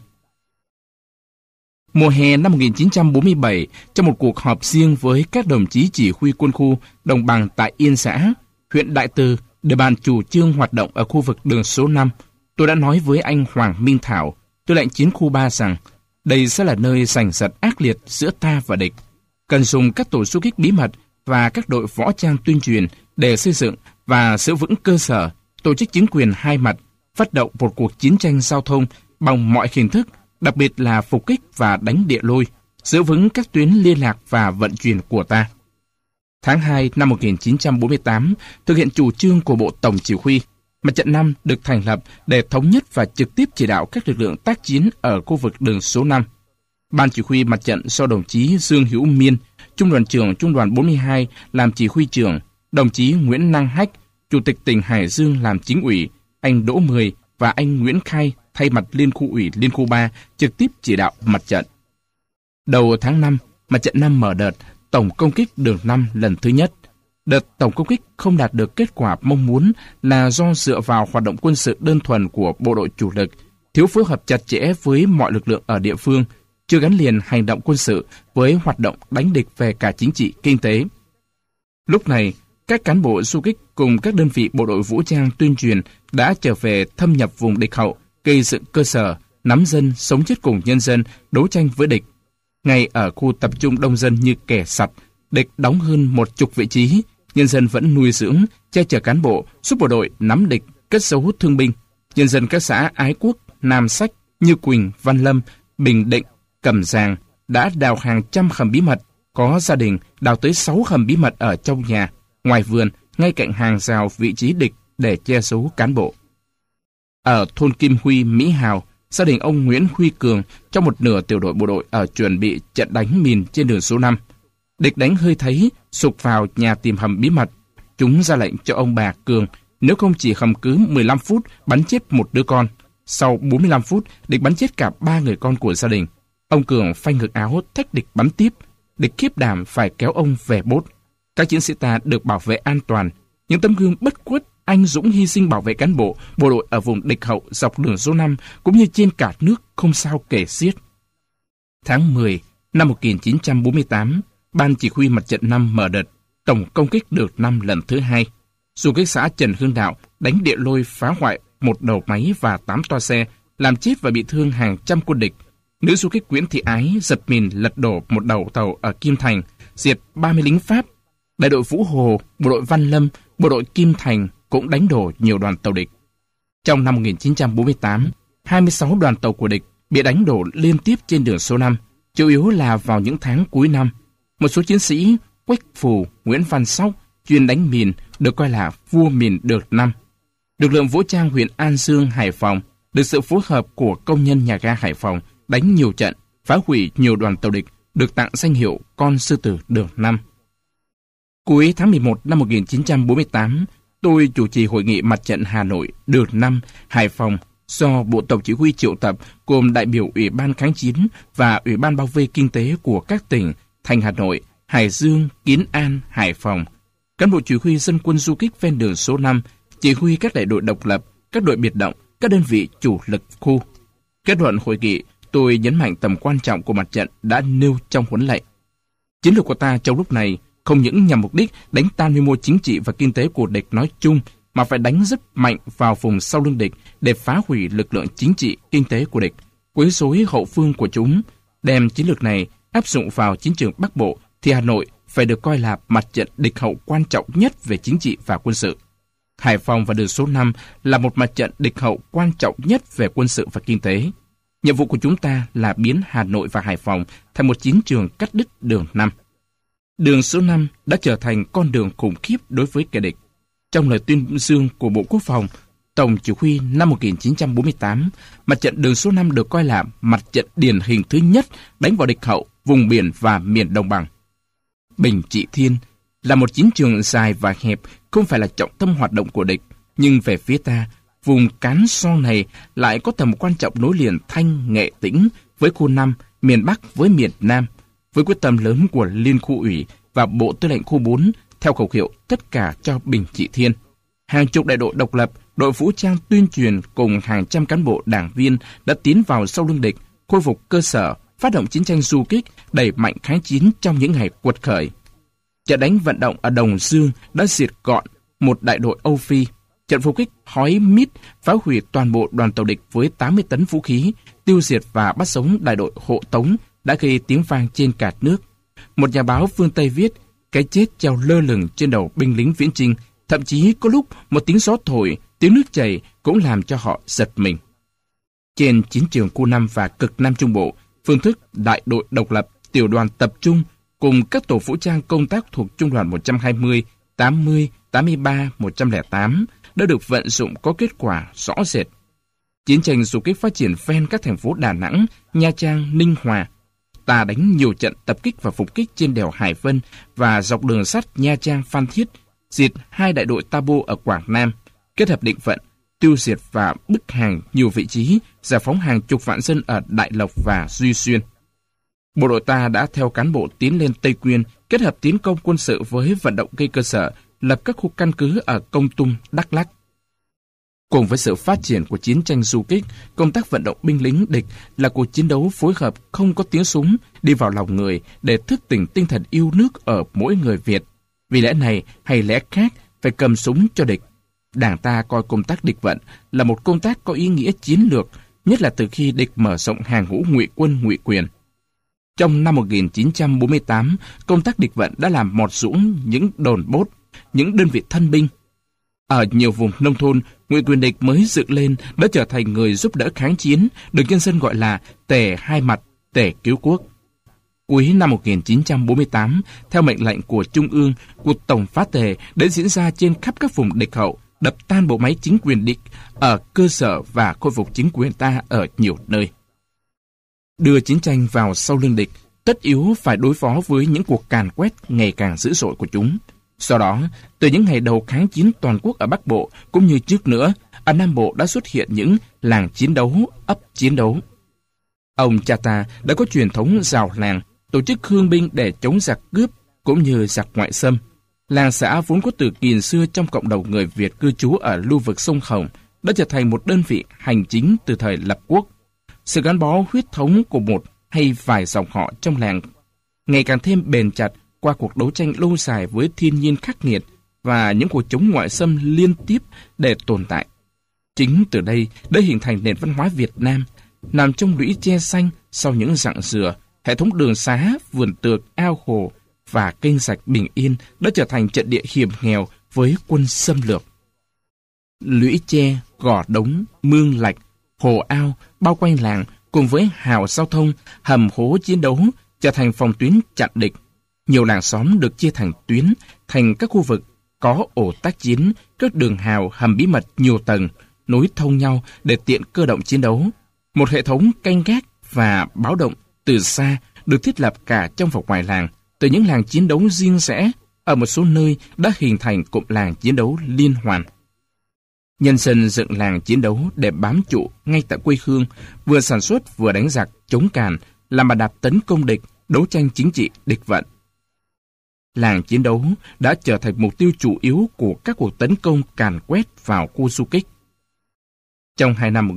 Mùa hè năm 1947, trong một cuộc họp riêng với các đồng chí chỉ huy quân khu đồng bằng tại Yên Xã, huyện Đại Từ để bàn chủ trương hoạt động ở khu vực đường số 5, tôi đã nói với anh Hoàng Minh Thảo, tư lệnh chiến khu 3 rằng đây sẽ là nơi giành giật ác liệt giữa ta và địch. Cần dùng các tổ du kích bí mật và các đội võ trang tuyên truyền để xây dựng và giữ vững cơ sở, tổ chức chính quyền hai mặt, phát động một cuộc chiến tranh giao thông bằng mọi hình thức, đặc biệt là phục kích và đánh địa lôi, giữ vững các tuyến liên lạc và vận chuyển của ta. Tháng 2 năm 1948, thực hiện chủ trương của Bộ Tổng Chỉ huy, Mặt trận 5 được thành lập để thống nhất và trực tiếp chỉ đạo các lực lượng tác chiến ở khu vực đường số 5. Ban chỉ huy mặt trận do đồng chí Dương Hữu Miên, Trung đoàn trưởng Trung đoàn 42 làm chỉ huy trưởng, đồng chí Nguyễn Năng Hách, Chủ tịch tỉnh Hải Dương làm chính ủy, anh Đỗ Mười và anh Nguyễn Khai thay mặt Liên khu ủy Liên khu 3 trực tiếp chỉ đạo mặt trận. Đầu tháng 5, mặt trận 5 mở đợt tổng công kích đường 5 lần thứ nhất. Đợt tổng công kích không đạt được kết quả mong muốn là do dựa vào hoạt động quân sự đơn thuần của bộ đội chủ lực, thiếu phối hợp chặt chẽ với mọi lực lượng ở địa phương, chưa gắn liền hành động quân sự với hoạt động đánh địch về cả chính trị, kinh tế. Lúc này, các cán bộ du kích cùng các đơn vị bộ đội vũ trang tuyên truyền đã trở về thâm nhập vùng địch hậu, gây dựng cơ sở, nắm dân, sống chết cùng nhân dân, đấu tranh với địch. Ngay ở khu tập trung đông dân như Kẻ Sặt, địch đóng hơn 10 vị trí, nhân dân vẫn nuôi dưỡng, che chở cán bộ, giúp bộ đội nắm địch, cất giấu thương binh. Nhân dân các xã Ái Quốc, Nam Sách, Như Quỳnh, Văn Lâm, Bình Định, Cẩm Giàng đã đào hàng trăm hầm bí mật, có gia đình đào tới 6 hầm bí mật ở trong nhà, ngoài vườn, ngay cạnh hàng rào vị trí địch để che giấu cán bộ. Ở thôn Kim Huy, Mỹ Hào, gia đình ông Nguyễn Huy Cường trong một nửa tiểu đội bộ đội ở chuẩn bị trận đánh mìn trên đường số 5. Địch đánh hơi thấy, sục vào nhà tìm hầm bí mật. Chúng ra lệnh cho ông bà Cường, nếu không chỉ hầm cứ 15 phút bắn chết một đứa con. Sau 45 phút, địch bắn chết cả 3 người con của gia đình. Ông Cường phanh ngực áo thách địch bắn tiếp. Địch khiếp đảm phải kéo ông về bốt. Các chiến sĩ ta được bảo vệ an toàn. Những tấm gương bất khuất, anh dũng hy sinh bảo vệ cán bộ, bộ đội ở vùng địch hậu dọc đường số 5 cũng như trên cả nước không sao kể xiết. Tháng 10 năm 1948, Ban chỉ huy mặt trận 5 mở đợt tổng công kích được 5 lần thứ 2. Du kích xã Trần Hưng Đạo đánh địa lôi phá hoại một đầu máy và 8 toa xe, làm chết và bị thương hàng trăm quân địch. Nữ du kích Nguyễn Thị Ái giật mìn lật đổ một đầu tàu ở Kim Thành, diệt 30 lính Pháp. Đại đội Vũ Hồ, bộ đội Văn Lâm, bộ đội Kim Thành cũng đánh đổ nhiều đoàn tàu địch. Trong năm 1948, 26 đoàn tàu của địch bị đánh đổ liên tiếp trên đường số 5, chủ yếu là vào những tháng cuối năm. Một số chiến sĩ Quách Phù, Nguyễn Văn Sóc chuyên đánh mìn được coi là vua mìn đợt 5. Lực lượng vũ trang huyện An Dương, Hải Phòng được sự phối hợp của công nhân nhà ga Hải Phòng đánh nhiều trận, phá hủy nhiều đoàn tàu địch, được tặng danh hiệu Con Sư Tử Đường 5. Cuối tháng 11 năm 1948, tôi chủ trì hội nghị mặt trận Hà Nội, Đường 5, Hải Phòng do Bộ Tổng Chỉ huy triệu tập, gồm đại biểu Ủy ban Kháng Chiến và Ủy ban Bảo vệ Kinh tế của các tỉnh thành Hà Nội, Hải Dương, Kiến An, Hải Phòng. Cán bộ chỉ huy dân quân du kích ven đường số 5, chỉ huy các đại đội độc lập, các đội biệt động, các đơn vị chủ lực khu. Kết luận hội nghị, tôi nhấn mạnh tầm quan trọng của mặt trận đã nêu trong huấn lệnh. Chiến lược của ta trong lúc này không những nhằm mục đích đánh tan quy mô chính trị và kinh tế của địch nói chung, mà phải đánh rất mạnh vào vùng sau lưng địch để phá hủy lực lượng chính trị, kinh tế của địch, quấy rối hậu phương của chúng. Đem chiến lược này áp dụng vào chiến trường Bắc Bộ, thì Hà Nội phải được coi là mặt trận địch hậu quan trọng nhất về chính trị và quân sự. Hải Phòng và đường số 5 là một mặt trận địch hậu quan trọng nhất về quân sự và kinh tế. Nhiệm vụ của chúng ta là biến Hà Nội và Hải Phòng thành một chiến trường cắt đứt đường 5. Đường số 5 đã trở thành con đường khủng khiếp đối với kẻ địch. Trong lời tuyên dương của Bộ Quốc phòng, Tổng Chỉ huy năm 1948, mặt trận đường số 5 được coi là mặt trận điển hình thứ nhất đánh vào địch hậu, vùng biển và miền Đồng bằng. Bình Trị Thiên là một chiến trường dài và hẹp, không phải là trọng tâm hoạt động của địch, nhưng về phía ta, vùng Cán So này lại có tầm quan trọng nối liền Thanh, Nghệ Tĩnh với khu 5, miền Bắc với miền Nam, với quyết tâm lớn của Liên khu ủy và Bộ Tư lệnh khu 4 theo khẩu hiệu tất cả cho Bình Trị Thiên. Hàng chục đại đội độc lập, đội vũ trang tuyên truyền cùng hàng trăm cán bộ đảng viên đã tiến vào sau lưng địch, khôi phục cơ sở, phát động chiến tranh du kích, đẩy mạnh kháng chiến trong những ngày quật khởi. Trận đánh vận động ở Đồng Dương đã diệt gọn một đại đội Âu Phi. Trận phục kích Hói Mít phá hủy toàn bộ đoàn tàu địch với 80 tấn vũ khí, tiêu diệt và bắt sống đại đội Hộ Tống đã gây tiếng vang trên cả nước. Một nhà báo phương Tây viết, cái chết treo lơ lửng trên đầu binh lính viễn chinh, thậm chí có lúc một tiếng gió thổi, tiếng nước chảy cũng làm cho họ giật mình. Trên chiến trường khu 5 và cực Nam Trung Bộ, phương thức đại đội độc lập, tiểu đoàn tập trung cùng các tổ vũ trang công tác thuộc Trung đoàn 120, 80, 83, 108 đã được vận dụng có kết quả rõ rệt. Chiến tranh du kích phát triển ven các thành phố Đà Nẵng, Nha Trang, Ninh Hòa. Ta đánh nhiều trận tập kích và phục kích trên đèo Hải Vân và dọc đường sắt Nha Trang Phan Thiết, diệt 2 đại đội Tabo ở Quảng Nam, kết hợp định vận, tiêu diệt và bức hàng nhiều vị trí, giải phóng hàng chục vạn dân ở Đại Lộc và Duy Xuyên. Bộ đội ta đã theo cán bộ tiến lên Tây Quyên, kết hợp tiến công quân sự với vận động gây cơ sở, lập các khu căn cứ ở Công Tum, Đắk Lắk. Cùng với sự phát triển của chiến tranh du kích, công tác vận động binh lính địch là cuộc chiến đấu phối hợp không có tiếng súng đi vào lòng người để thức tỉnh tinh thần yêu nước ở mỗi người Việt. Vì lẽ này hay lẽ khác phải cầm súng cho địch. Đảng ta coi công tác địch vận là một công tác có ý nghĩa chiến lược, nhất là từ khi địch mở rộng hàng ngũ ngụy quân ngụy quyền. Trong năm 1948, công tác địch vận đã làm mọt dũng những đồn bốt, những đơn vị thân binh. Ở nhiều vùng nông thôn, ngụy quyền địch mới dựng lên đã trở thành người giúp đỡ kháng chiến, được nhân dân gọi là tề hai mặt, tề cứu quốc. Cuối năm 1948, theo mệnh lệnh của Trung ương, cuộc tổng phá tề đã diễn ra trên khắp các vùng địch hậu, đập tan bộ máy chính quyền địch ở cơ sở và khôi phục chính quyền ta ở nhiều nơi. Đưa chiến tranh vào sau lưng địch, tất yếu phải đối phó với những cuộc càn quét ngày càng dữ dội của chúng. Do đó, từ những ngày đầu kháng chiến toàn quốc ở Bắc Bộ cũng như trước nữa, ở Nam Bộ đã xuất hiện những làng chiến đấu, ấp chiến đấu. Ông cha ta đã có truyền thống rào làng, tổ chức hương binh để chống giặc cướp cũng như giặc ngoại xâm. Làng xã vốn có từ kỳ xưa trong cộng đồng người Việt cư trú ở lưu vực sông Hồng đã trở thành một đơn vị hành chính từ thời lập quốc. Sự gắn bó huyết thống của một hay vài dòng họ trong làng ngày càng thêm bền chặt qua cuộc đấu tranh lâu dài với thiên nhiên khắc nghiệt và những cuộc chống ngoại xâm liên tiếp để tồn tại. Chính từ đây đã hình thành nền văn hóa Việt Nam, nằm trong lũy tre xanh sau những rặng dừa, hệ thống đường xá, vườn tược, ao hồ và kênh rạch bình yên đã trở thành trận địa hiểm nghèo với quân xâm lược. Lũy tre, gò đống, mương lạch, hồ ao bao quanh làng cùng với hào giao thông, hầm hố chiến đấu trở thành phòng tuyến chặn địch. Nhiều làng xóm được chia thành tuyến, thành các khu vực có ổ tác chiến, các đường hào hầm bí mật nhiều tầng, nối thông nhau để tiện cơ động chiến đấu. Một hệ thống canh gác và báo động từ xa được thiết lập cả trong và ngoài làng, từ những làng chiến đấu riêng rẽ, ở một số nơi đã hình thành cụm làng chiến đấu liên hoàn. Nhân dân dựng làng chiến đấu để bám trụ ngay tại quê hương, vừa sản xuất vừa đánh giặc, chống càn, làm bàn đạp tấn công địch, đấu tranh chính trị địch vận. Làng chiến đấu đã trở thành mục tiêu chủ yếu của các cuộc tấn công càn quét vào khu du kích. Trong 2 năm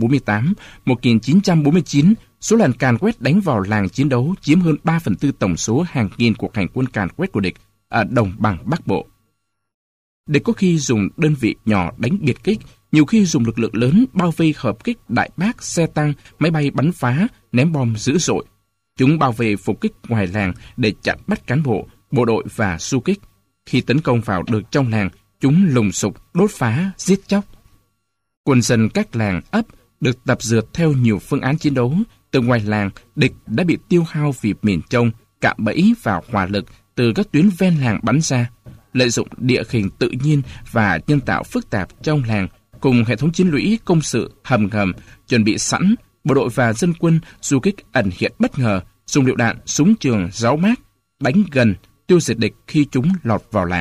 1948-1949, số lần càn quét đánh vào làng chiến đấu chiếm hơn 3/4 tổng số hàng nghìn cuộc hành quân càn quét của địch ở đồng bằng Bắc Bộ. Địch có khi dùng đơn vị nhỏ đánh biệt kích, nhiều khi dùng lực lượng lớn bao vây hợp kích đại bác, xe tăng, máy bay bắn phá, ném bom dữ dội. Chúng bao vây phục kích ngoài làng để chặn bắt cán bộ, bộ đội và du kích. Khi tấn công vào được trong làng, chúng lùng sục, đốt phá, giết chóc. Quân dân các làng, ấp được tập dượt theo nhiều phương án chiến đấu. Từ ngoài làng, địch đã bị tiêu hao vì miền Trung, cạm bẫy và hỏa lực từ các tuyến ven làng bắn ra. Lợi dụng địa hình tự nhiên và nhân tạo phức tạp trong làng, cùng hệ thống chiến lũy, công sự, hầm ngầm, chuẩn bị sẵn, bộ đội và dân quân du kích ẩn hiện bất ngờ, dùng lựu đạn, súng trường, giáo mát, đánh gần, tiêu diệt địch khi chúng lọt vào làng.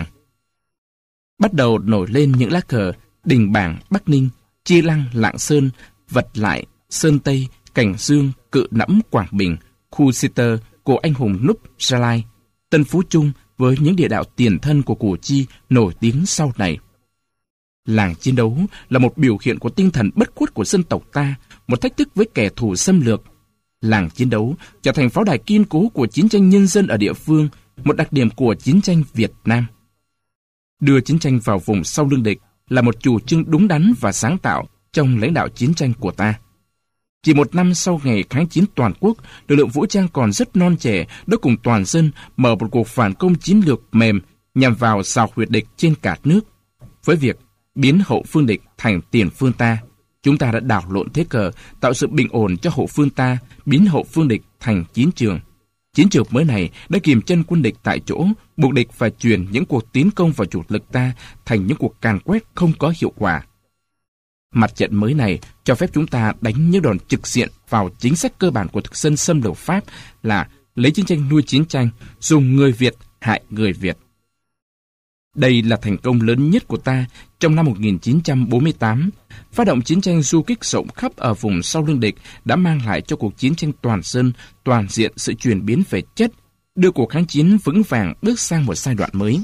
Bắt đầu nổi lên những lá cờ Đình Bảng, Bắc Ninh, Chi Lăng, Lạng Sơn, Vật Lại, Sơn Tây, Cảnh Dương, Cự Nẫm, Quảng Bình, khu Sitter, Cổ Anh Hùng Núp, Gia Lai, Tân Phú Trung với những địa đạo tiền thân của Củ Chi nổi tiếng sau này. Làng chiến đấu là một biểu hiện của tinh thần bất khuất của dân tộc ta, một thách thức với kẻ thù xâm lược. Làng chiến đấu trở thành pháo đài kiên cố của chiến tranh nhân dân ở địa phương, một đặc điểm của chiến tranh Việt Nam. Đưa chiến tranh vào vùng sau lưng địch là một chủ trương đúng đắn và sáng tạo trong lãnh đạo chiến tranh của ta. Chỉ 1 năm sau ngày kháng chiến toàn quốc, lực lượng vũ trang còn rất non trẻ đã cùng toàn dân mở một cuộc phản công chiến lược mềm nhằm vào xào huyệt địch trên cả nước. Với việc biến hậu phương địch thành tiền phương ta, chúng ta đã đảo lộn thế cờ, tạo sự bình ổn cho hậu phương ta, biến hậu phương địch thành chiến trường. Chiến trường mới này đã kìm chân quân địch tại chỗ, buộc địch phải chuyển những cuộc tiến công vào chủ lực ta thành những cuộc càn quét không có hiệu quả. Mặt trận mới này cho phép chúng ta đánh những đòn trực diện vào chính sách cơ bản của thực dân xâm lược Pháp là lấy chiến tranh nuôi chiến tranh, dùng người Việt hại người Việt. Đây là thành công lớn nhất của ta trong năm 1948. Phát động chiến tranh du kích rộng khắp ở vùng sau lưng địch đã mang lại cho cuộc chiến tranh toàn dân, toàn diện sự chuyển biến về chất, đưa cuộc kháng chiến vững vàng bước sang một giai đoạn mới.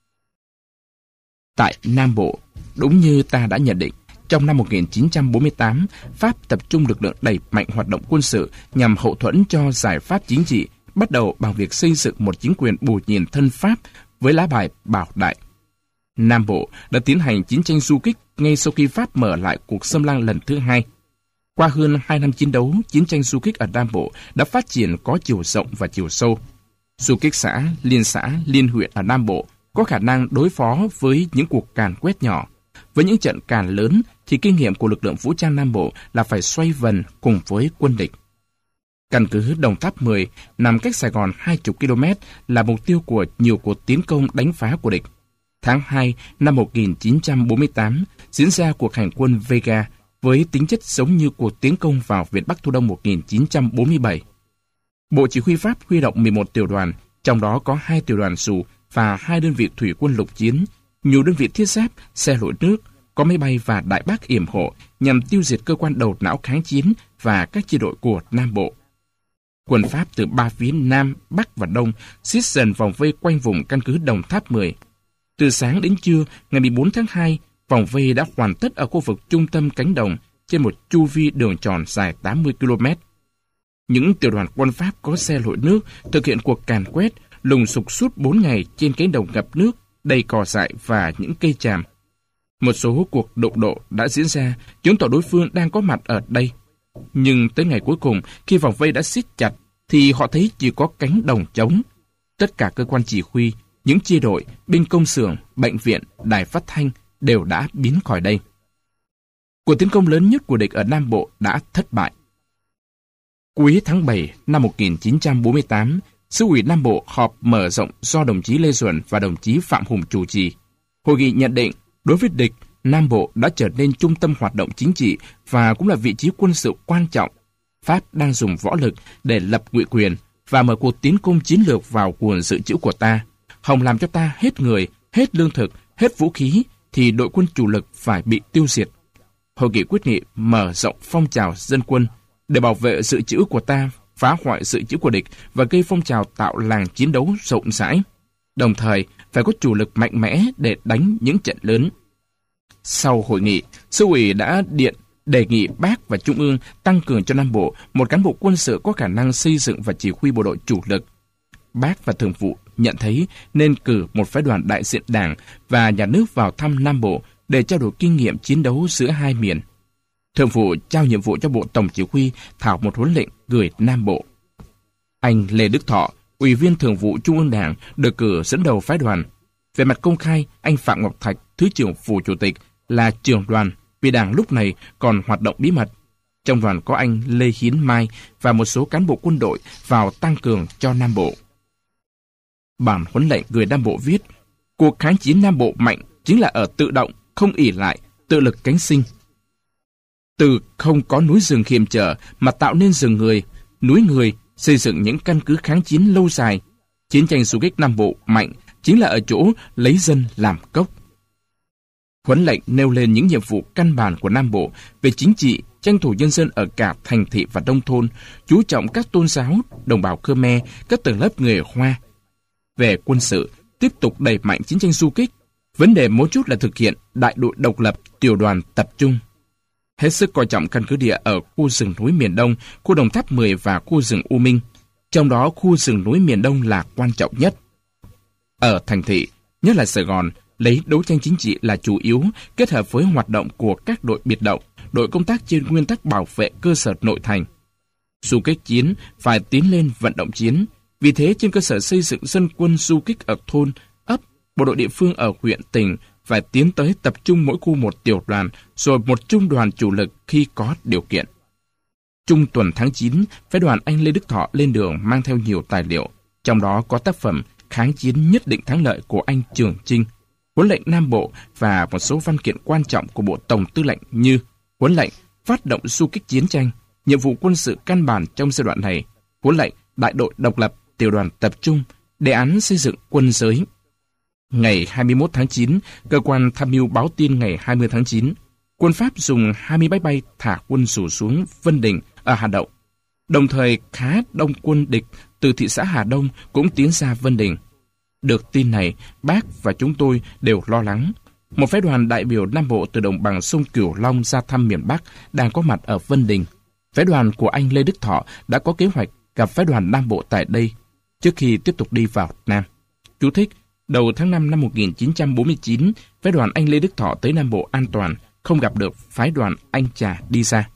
Tại Nam Bộ, đúng như ta đã nhận định, trong năm 1948, Pháp tập trung lực lượng đẩy mạnh hoạt động quân sự nhằm hậu thuẫn cho giải pháp chính trị, bắt đầu bằng việc xây dựng một chính quyền bù nhìn thân Pháp với lá bài Bảo Đại. Nam Bộ đã tiến hành chiến tranh du kích ngay sau khi Pháp mở lại cuộc xâm lăng lần thứ 2. Qua hơn 2 năm chiến đấu, chiến tranh du kích ở Nam Bộ đã phát triển có chiều rộng và chiều sâu. Du kích xã, liên huyện ở Nam Bộ có khả năng đối phó với những cuộc càn quét nhỏ. Với những trận càn lớn thì kinh nghiệm của lực lượng vũ trang Nam Bộ là phải xoay vần cùng với quân địch. Căn cứ Đồng Tháp 10 nằm cách Sài Gòn 20 km là mục tiêu của nhiều cuộc tiến công đánh phá của địch. Tháng 2 năm 1948 diễn ra cuộc hành quân Vega với tính chất giống như cuộc tiến công vào Việt Bắc Thu Đông 1947. Bộ Chỉ huy Pháp huy động 11 tiểu đoàn, trong đó có 2 tiểu đoàn dù và 2 đơn vị thủy quân lục chiến, nhiều đơn vị thiết giáp, xe lội nước, có máy bay và đại bác yểm hộ nhằm tiêu diệt cơ quan đầu não kháng chiến và các chi đội của Nam Bộ. Quân Pháp từ 3 phía Nam, Bắc và Đông xiết dần vòng vây quanh vùng căn cứ Đồng Tháp 10. Từ sáng đến trưa ngày 14 tháng 2, vòng vây đã hoàn tất ở khu vực trung tâm cánh đồng trên một chu vi đường tròn dài 80 km. Những tiểu đoàn quân Pháp có xe lội nước thực hiện cuộc càn quét, lùng sục suốt 4 ngày trên cánh đồng ngập nước, đầy cỏ dại và những cây tràm. Một số cuộc đụng độ đã diễn ra, chứng tỏ đối phương đang có mặt ở đây. Nhưng tới ngày cuối cùng, khi vòng vây đã siết chặt, thì họ thấy chỉ có cánh đồng trống. Tất cả cơ quan chỉ huy, những chi đội, binh công xưởng, bệnh viện, đài phát thanh đều đã biến khỏi đây. Cuộc tiến công lớn nhất của địch ở Nam Bộ đã thất bại. Cuối tháng 7 năm 1948, Xứ ủy Nam Bộ họp mở rộng do đồng chí Lê Duẩn và đồng chí Phạm Hùng chủ trì. Hội nghị nhận định, đối với địch, Nam Bộ đã trở nên trung tâm hoạt động chính trị và cũng là vị trí quân sự quan trọng. Pháp đang dùng võ lực để lập ngụy quyền và mở cuộc tiến công chiến lược vào nguồn dự trữ của ta. Hòng làm cho ta hết người, hết lương thực, hết vũ khí, thì đội quân chủ lực phải bị tiêu diệt. Hội nghị quyết nghị mở rộng phong trào dân quân để bảo vệ dự trữ của ta, phá hoại dự trữ của địch và gây phong trào tạo làng chiến đấu rộng rãi. Đồng thời, phải có chủ lực mạnh mẽ để đánh những trận lớn. Sau hội nghị, Sư ủy đã điện đề nghị Bác và Trung ương tăng cường cho Nam Bộ một cán bộ quân sự có khả năng xây dựng và chỉ huy bộ đội chủ lực. Bác và Thường vụ nhận thấy nên cử một phái đoàn đại diện Đảng và Nhà nước vào thăm Nam Bộ để trao đổi kinh nghiệm chiến đấu giữa hai miền. Thường vụ trao nhiệm vụ cho Bộ Tổng Chỉ huy thảo một huấn lệnh gửi Nam Bộ. Anh Lê Đức Thọ, Ủy viên Thường vụ Trung ương Đảng, được cử dẫn đầu phái đoàn. Về mặt công khai, anh Phạm Ngọc Thạch, Thứ trưởng Phủ Chủ tịch, là trưởng đoàn, vì Đảng lúc này còn hoạt động bí mật. Trong đoàn có anh Lê Hiến Mai và một số cán bộ quân đội vào tăng cường cho Nam Bộ. Bản huấn lệnh gửi Nam Bộ viết: cuộc kháng chiến Nam Bộ mạnh chính là ở tự động, không ỷ lại, tự lực cánh sinh. Từ không có núi rừng hiểm trở mà tạo nên rừng người, núi người, xây dựng những căn cứ kháng chiến lâu dài. Chiến tranh xung kích Nam Bộ mạnh chính là ở chỗ lấy dân làm cốc. Huấn lệnh nêu lên những nhiệm vụ căn bản của Nam Bộ về chính trị, tranh thủ nhân dân ở cả thành thị và nông thôn, chú trọng các tôn giáo, đồng bào Khmer, các tầng lớp người Hoa. Về quân sự, tiếp tục đẩy mạnh chiến tranh du kích. Vấn đề mấu chốt là thực hiện đại đội độc lập, tiểu đoàn tập trung. Hết sức coi trọng căn cứ địa ở khu rừng núi miền Đông, khu Đồng Tháp 10 và khu rừng U Minh. Trong đó khu rừng núi miền Đông là quan trọng nhất. Ở thành thị, nhất là Sài Gòn, lấy đấu tranh chính trị là chủ yếu, kết hợp với hoạt động của các đội biệt động, đội công tác trên nguyên tắc bảo vệ cơ sở nội thành. Du kích chiến phải tiến lên vận động chiến. Vì thế, trên cơ sở xây dựng dân quân du kích ở thôn, ấp, bộ đội địa phương ở huyện, tỉnh phải tiến tới tập trung mỗi khu một tiểu đoàn, rồi một trung đoàn chủ lực khi có điều kiện. Trung tuần tháng 9, phái đoàn anh Lê Đức Thọ lên đường mang theo nhiều tài liệu, trong đó có tác phẩm Kháng chiến nhất định thắng lợi của anh Trường Chinh, huấn lệnh Nam Bộ và một số văn kiện quan trọng của Bộ Tổng Tư lệnh như huấn lệnh phát động du kích chiến tranh, nhiệm vụ quân sự căn bản trong giai đoạn này, huấn lệnh đại đội độc lập, tiểu đoàn tập trung, đề án xây dựng quân giới. Ngày 21 tháng 9, cơ quan tham mưu báo tin ngày 20 tháng 9, quân Pháp dùng 20 máy bay thả quân rủ xuống Vân Đình ở Hà Đông. Đồng thời khá đông quân địch từ thị xã Hà Đông cũng tiến ra Vân Đình. Được tin này, Bác và chúng tôi đều lo lắng. Một phái đoàn đại biểu Nam Bộ từ đồng bằng sông Cửu Long ra thăm miền Bắc đang có mặt ở Vân Đình. Phái đoàn của anh Lê Đức Thọ đã có kế hoạch gặp phái đoàn Nam Bộ tại đây trước khi tiếp tục đi vào Nam. Chú thích: đầu tháng 5 năm 1949, phái đoàn anh Lê Đức Thọ tới Nam Bộ an toàn, không gặp được phái đoàn anh Trà đi ra.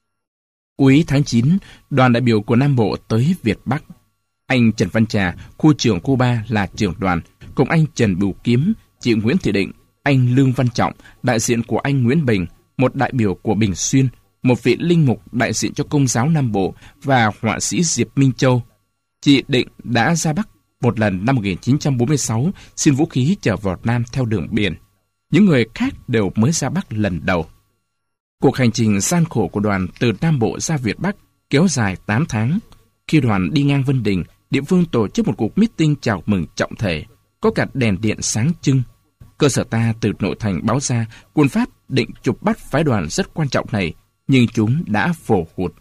Cuối tháng 9, đoàn đại biểu của Nam Bộ tới Việt Bắc. Anh Trần Văn Trà, khu trưởng khu 3 là trưởng đoàn, cùng anh Trần Bửu Kiếm, chị Nguyễn Thị Định, anh Lương Văn Trọng, đại diện của anh Nguyễn Bình, một đại biểu của Bình Xuyên, một vị linh mục đại diện cho Công giáo Nam Bộ và họa sĩ Diệp Minh Châu. Chị Định đã ra Bắc một lần năm 1946, xin vũ khí trở vào Nam theo đường biển. Những người khác đều mới ra Bắc lần đầu. Cuộc hành trình gian khổ của đoàn từ Nam Bộ ra Việt Bắc kéo dài 8 tháng. Khi đoàn đi ngang Vân Đình, địa phương tổ chức một cuộc meeting chào mừng trọng thể, có cả đèn điện sáng trưng. Cơ sở ta từ nội thành báo ra quân Pháp định chụp bắt phái đoàn rất quan trọng này, nhưng chúng đã vồ hụt.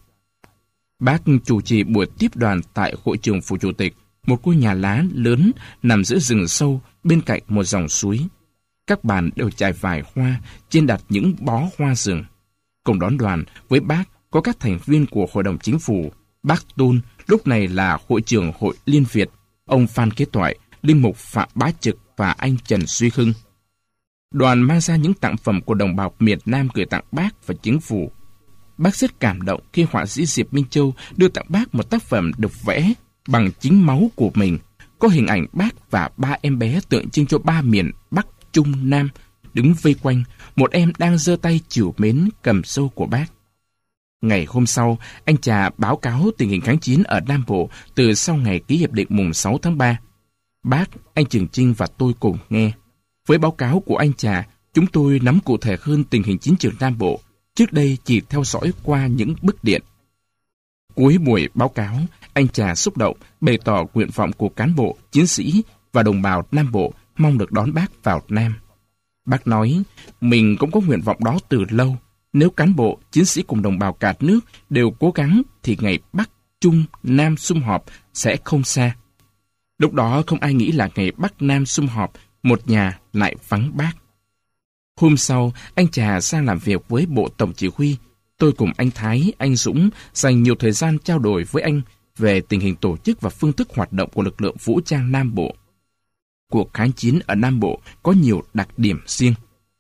Bác chủ trì buổi tiếp đoàn tại hội trường Phủ Chủ tịch, một ngôi nhà lá lớn nằm giữa rừng sâu bên cạnh một dòng suối. Các bàn đều trải vải hoa, trên đặt những bó hoa rừng. Cùng đón đoàn với bác có các thành viên của Hội đồng Chính phủ, bác Tôn, lúc này là hội trưởng Hội Liên Việt, ông Phan Kế Toại, linh mục Phạm Bá Trực và anh Trần Duy Hưng. Đoàn mang ra những tặng phẩm của đồng bào miền Nam gửi tặng bác và chính phủ. Bác rất cảm động khi họa sĩ Diệp Minh Châu đưa tặng bác một tác phẩm được vẽ bằng chính máu của mình, có hình ảnh bác và 3 em bé tượng trưng cho 3 miền Bắc, Trung, Nam, đứng vây quanh, một em đang giơ tay trìu mến cầm sâu của bác. Ngày hôm sau, anh Trà báo cáo tình hình kháng chiến ở Nam Bộ từ sau ngày ký hiệp định mùng 6 tháng 3. Bác, anh Trường Chinh và tôi cùng nghe. Với báo cáo của anh Trà, chúng tôi nắm cụ thể hơn tình hình chiến trường Nam Bộ, trước đây chỉ theo dõi qua những bức điện. Cuối buổi báo cáo, anh Trà xúc động bày tỏ nguyện vọng của cán bộ, chiến sĩ và đồng bào Nam Bộ mong được đón bác vào Nam. Bác nói, mình cũng có nguyện vọng đó từ lâu. Nếu cán bộ, chiến sĩ cùng đồng bào cả nước đều cố gắng thì ngày Bắc, Trung, Nam sum họp sẽ không xa. Lúc đó không ai nghĩ là ngày Bắc Nam sum họp, một nhà lại vắng bác. Hôm sau, anh Trà sang làm việc với Bộ Tổng Chỉ huy. Tôi cùng anh Thái, anh Dũng dành nhiều thời gian trao đổi với anh về tình hình tổ chức và phương thức hoạt động của lực lượng vũ trang Nam Bộ. Cuộc kháng chiến ở Nam Bộ có nhiều đặc điểm riêng.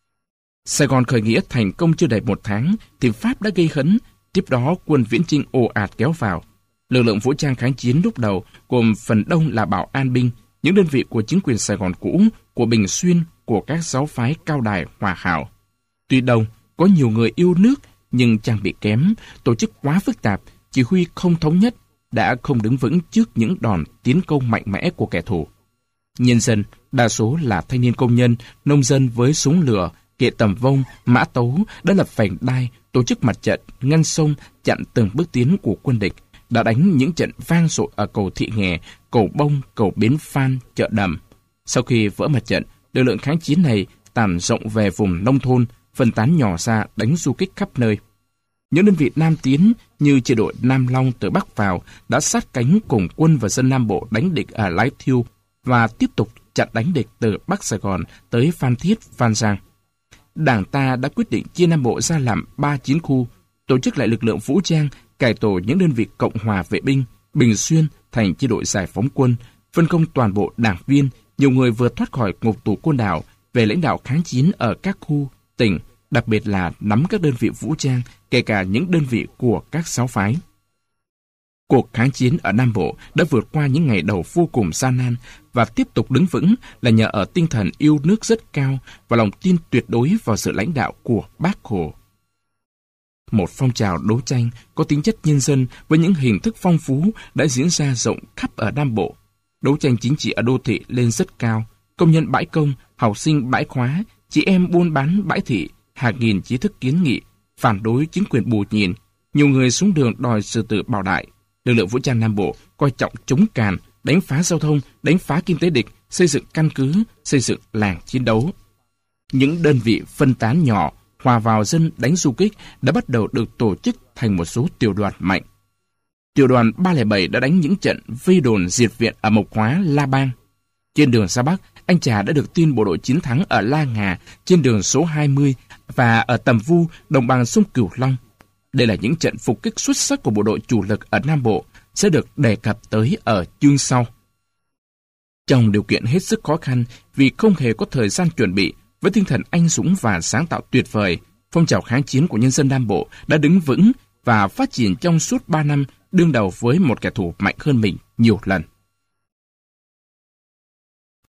Sài Gòn khởi nghĩa thành công chưa đầy 1 tháng thì Pháp đã gây hấn, tiếp đó quân Viễn Chinh ồ ạt kéo vào. Lực lượng vũ trang kháng chiến lúc đầu gồm phần đông là Bảo An binh, những đơn vị của chính quyền Sài Gòn cũ, của Bình Xuyên, của các giáo phái Cao Đài, Hòa Hảo. Tuy đông, có nhiều người yêu nước nhưng trang bị kém, tổ chức quá phức tạp, chỉ huy không thống nhất, đã không đứng vững trước những đòn tiến công mạnh mẽ của kẻ thù. Nhân dân, đa số là thanh niên công nhân, nông dân với súng lửa, kệ tầm vông, mã tấu đã lập vành đai, tổ chức mặt trận, ngăn sông, chặn từng bước tiến của quân địch, đã đánh những trận vang dội ở cầu Thị Nghè, cầu Bông, cầu Bến Phan, chợ Đầm. Sau khi vỡ mặt trận, lực lượng kháng chiến này tản rộng về vùng nông thôn, phân tán nhỏ ra đánh du kích khắp nơi. Những đơn vị Nam tiến như chi đội Nam Long từ Bắc vào đã sát cánh cùng quân và dân Nam Bộ đánh địch ở Lái Thiêu và tiếp tục chặn đánh địch từ Bắc Sài Gòn tới Phan Thiết, Phan Giang. Đảng ta đã quyết định chia Nam Bộ ra làm 3 chiến khu, tổ chức lại lực lượng vũ trang, cải tổ những đơn vị Cộng hòa vệ binh, Bình Xuyên thành chi đội giải phóng quân, phân công toàn bộ đảng viên, nhiều người vừa thoát khỏi ngục tù Côn Đảo về lãnh đạo kháng chiến ở các khu, tỉnh, đặc biệt là nắm các đơn vị vũ trang, kể cả những đơn vị của các giáo phái. Cuộc kháng chiến ở Nam Bộ đã vượt qua những ngày đầu vô cùng gian nan và tiếp tục đứng vững là nhờ ở tinh thần yêu nước rất cao và lòng tin tuyệt đối vào sự lãnh đạo của Bác Hồ. Một phong trào đấu tranh có tính chất nhân dân với những hình thức phong phú đã diễn ra rộng khắp ở Nam Bộ. Đấu tranh chính trị ở đô thị lên rất cao, công nhân bãi công, học sinh bãi khóa, chị em buôn bán bãi thị, hàng nghìn trí thức kiến nghị, phản đối chính quyền bù nhìn, nhiều người xuống đường đòi sự tự bảo đại. Lực lượng vũ trang Nam Bộ coi trọng chống càn, đánh phá giao thông, đánh phá kinh tế địch, xây dựng căn cứ, xây dựng làng chiến đấu. Những đơn vị phân tán nhỏ, hòa vào dân đánh du kích đã bắt đầu được tổ chức thành một số tiểu đoàn mạnh. Tiểu đoàn 307 đã đánh những trận vây đồn diệt viện ở Mộc Hóa, La Bang. Trên đường ra Bắc, anh Trà đã được tin bộ đội chiến thắng ở La Ngà, trên đường số 20 và ở Tầm Vu, đồng bằng sông Cửu Long. Đây là những trận phục kích xuất sắc của bộ đội chủ lực ở Nam Bộ, sẽ được đề cập tới ở chương sau. Trong điều kiện hết sức khó khăn vì không hề có thời gian chuẩn bị, với tinh thần anh dũng và sáng tạo tuyệt vời, phong trào kháng chiến của nhân dân Nam Bộ đã đứng vững và phát triển trong suốt 3 năm đương đầu với một kẻ thù mạnh hơn mình nhiều lần.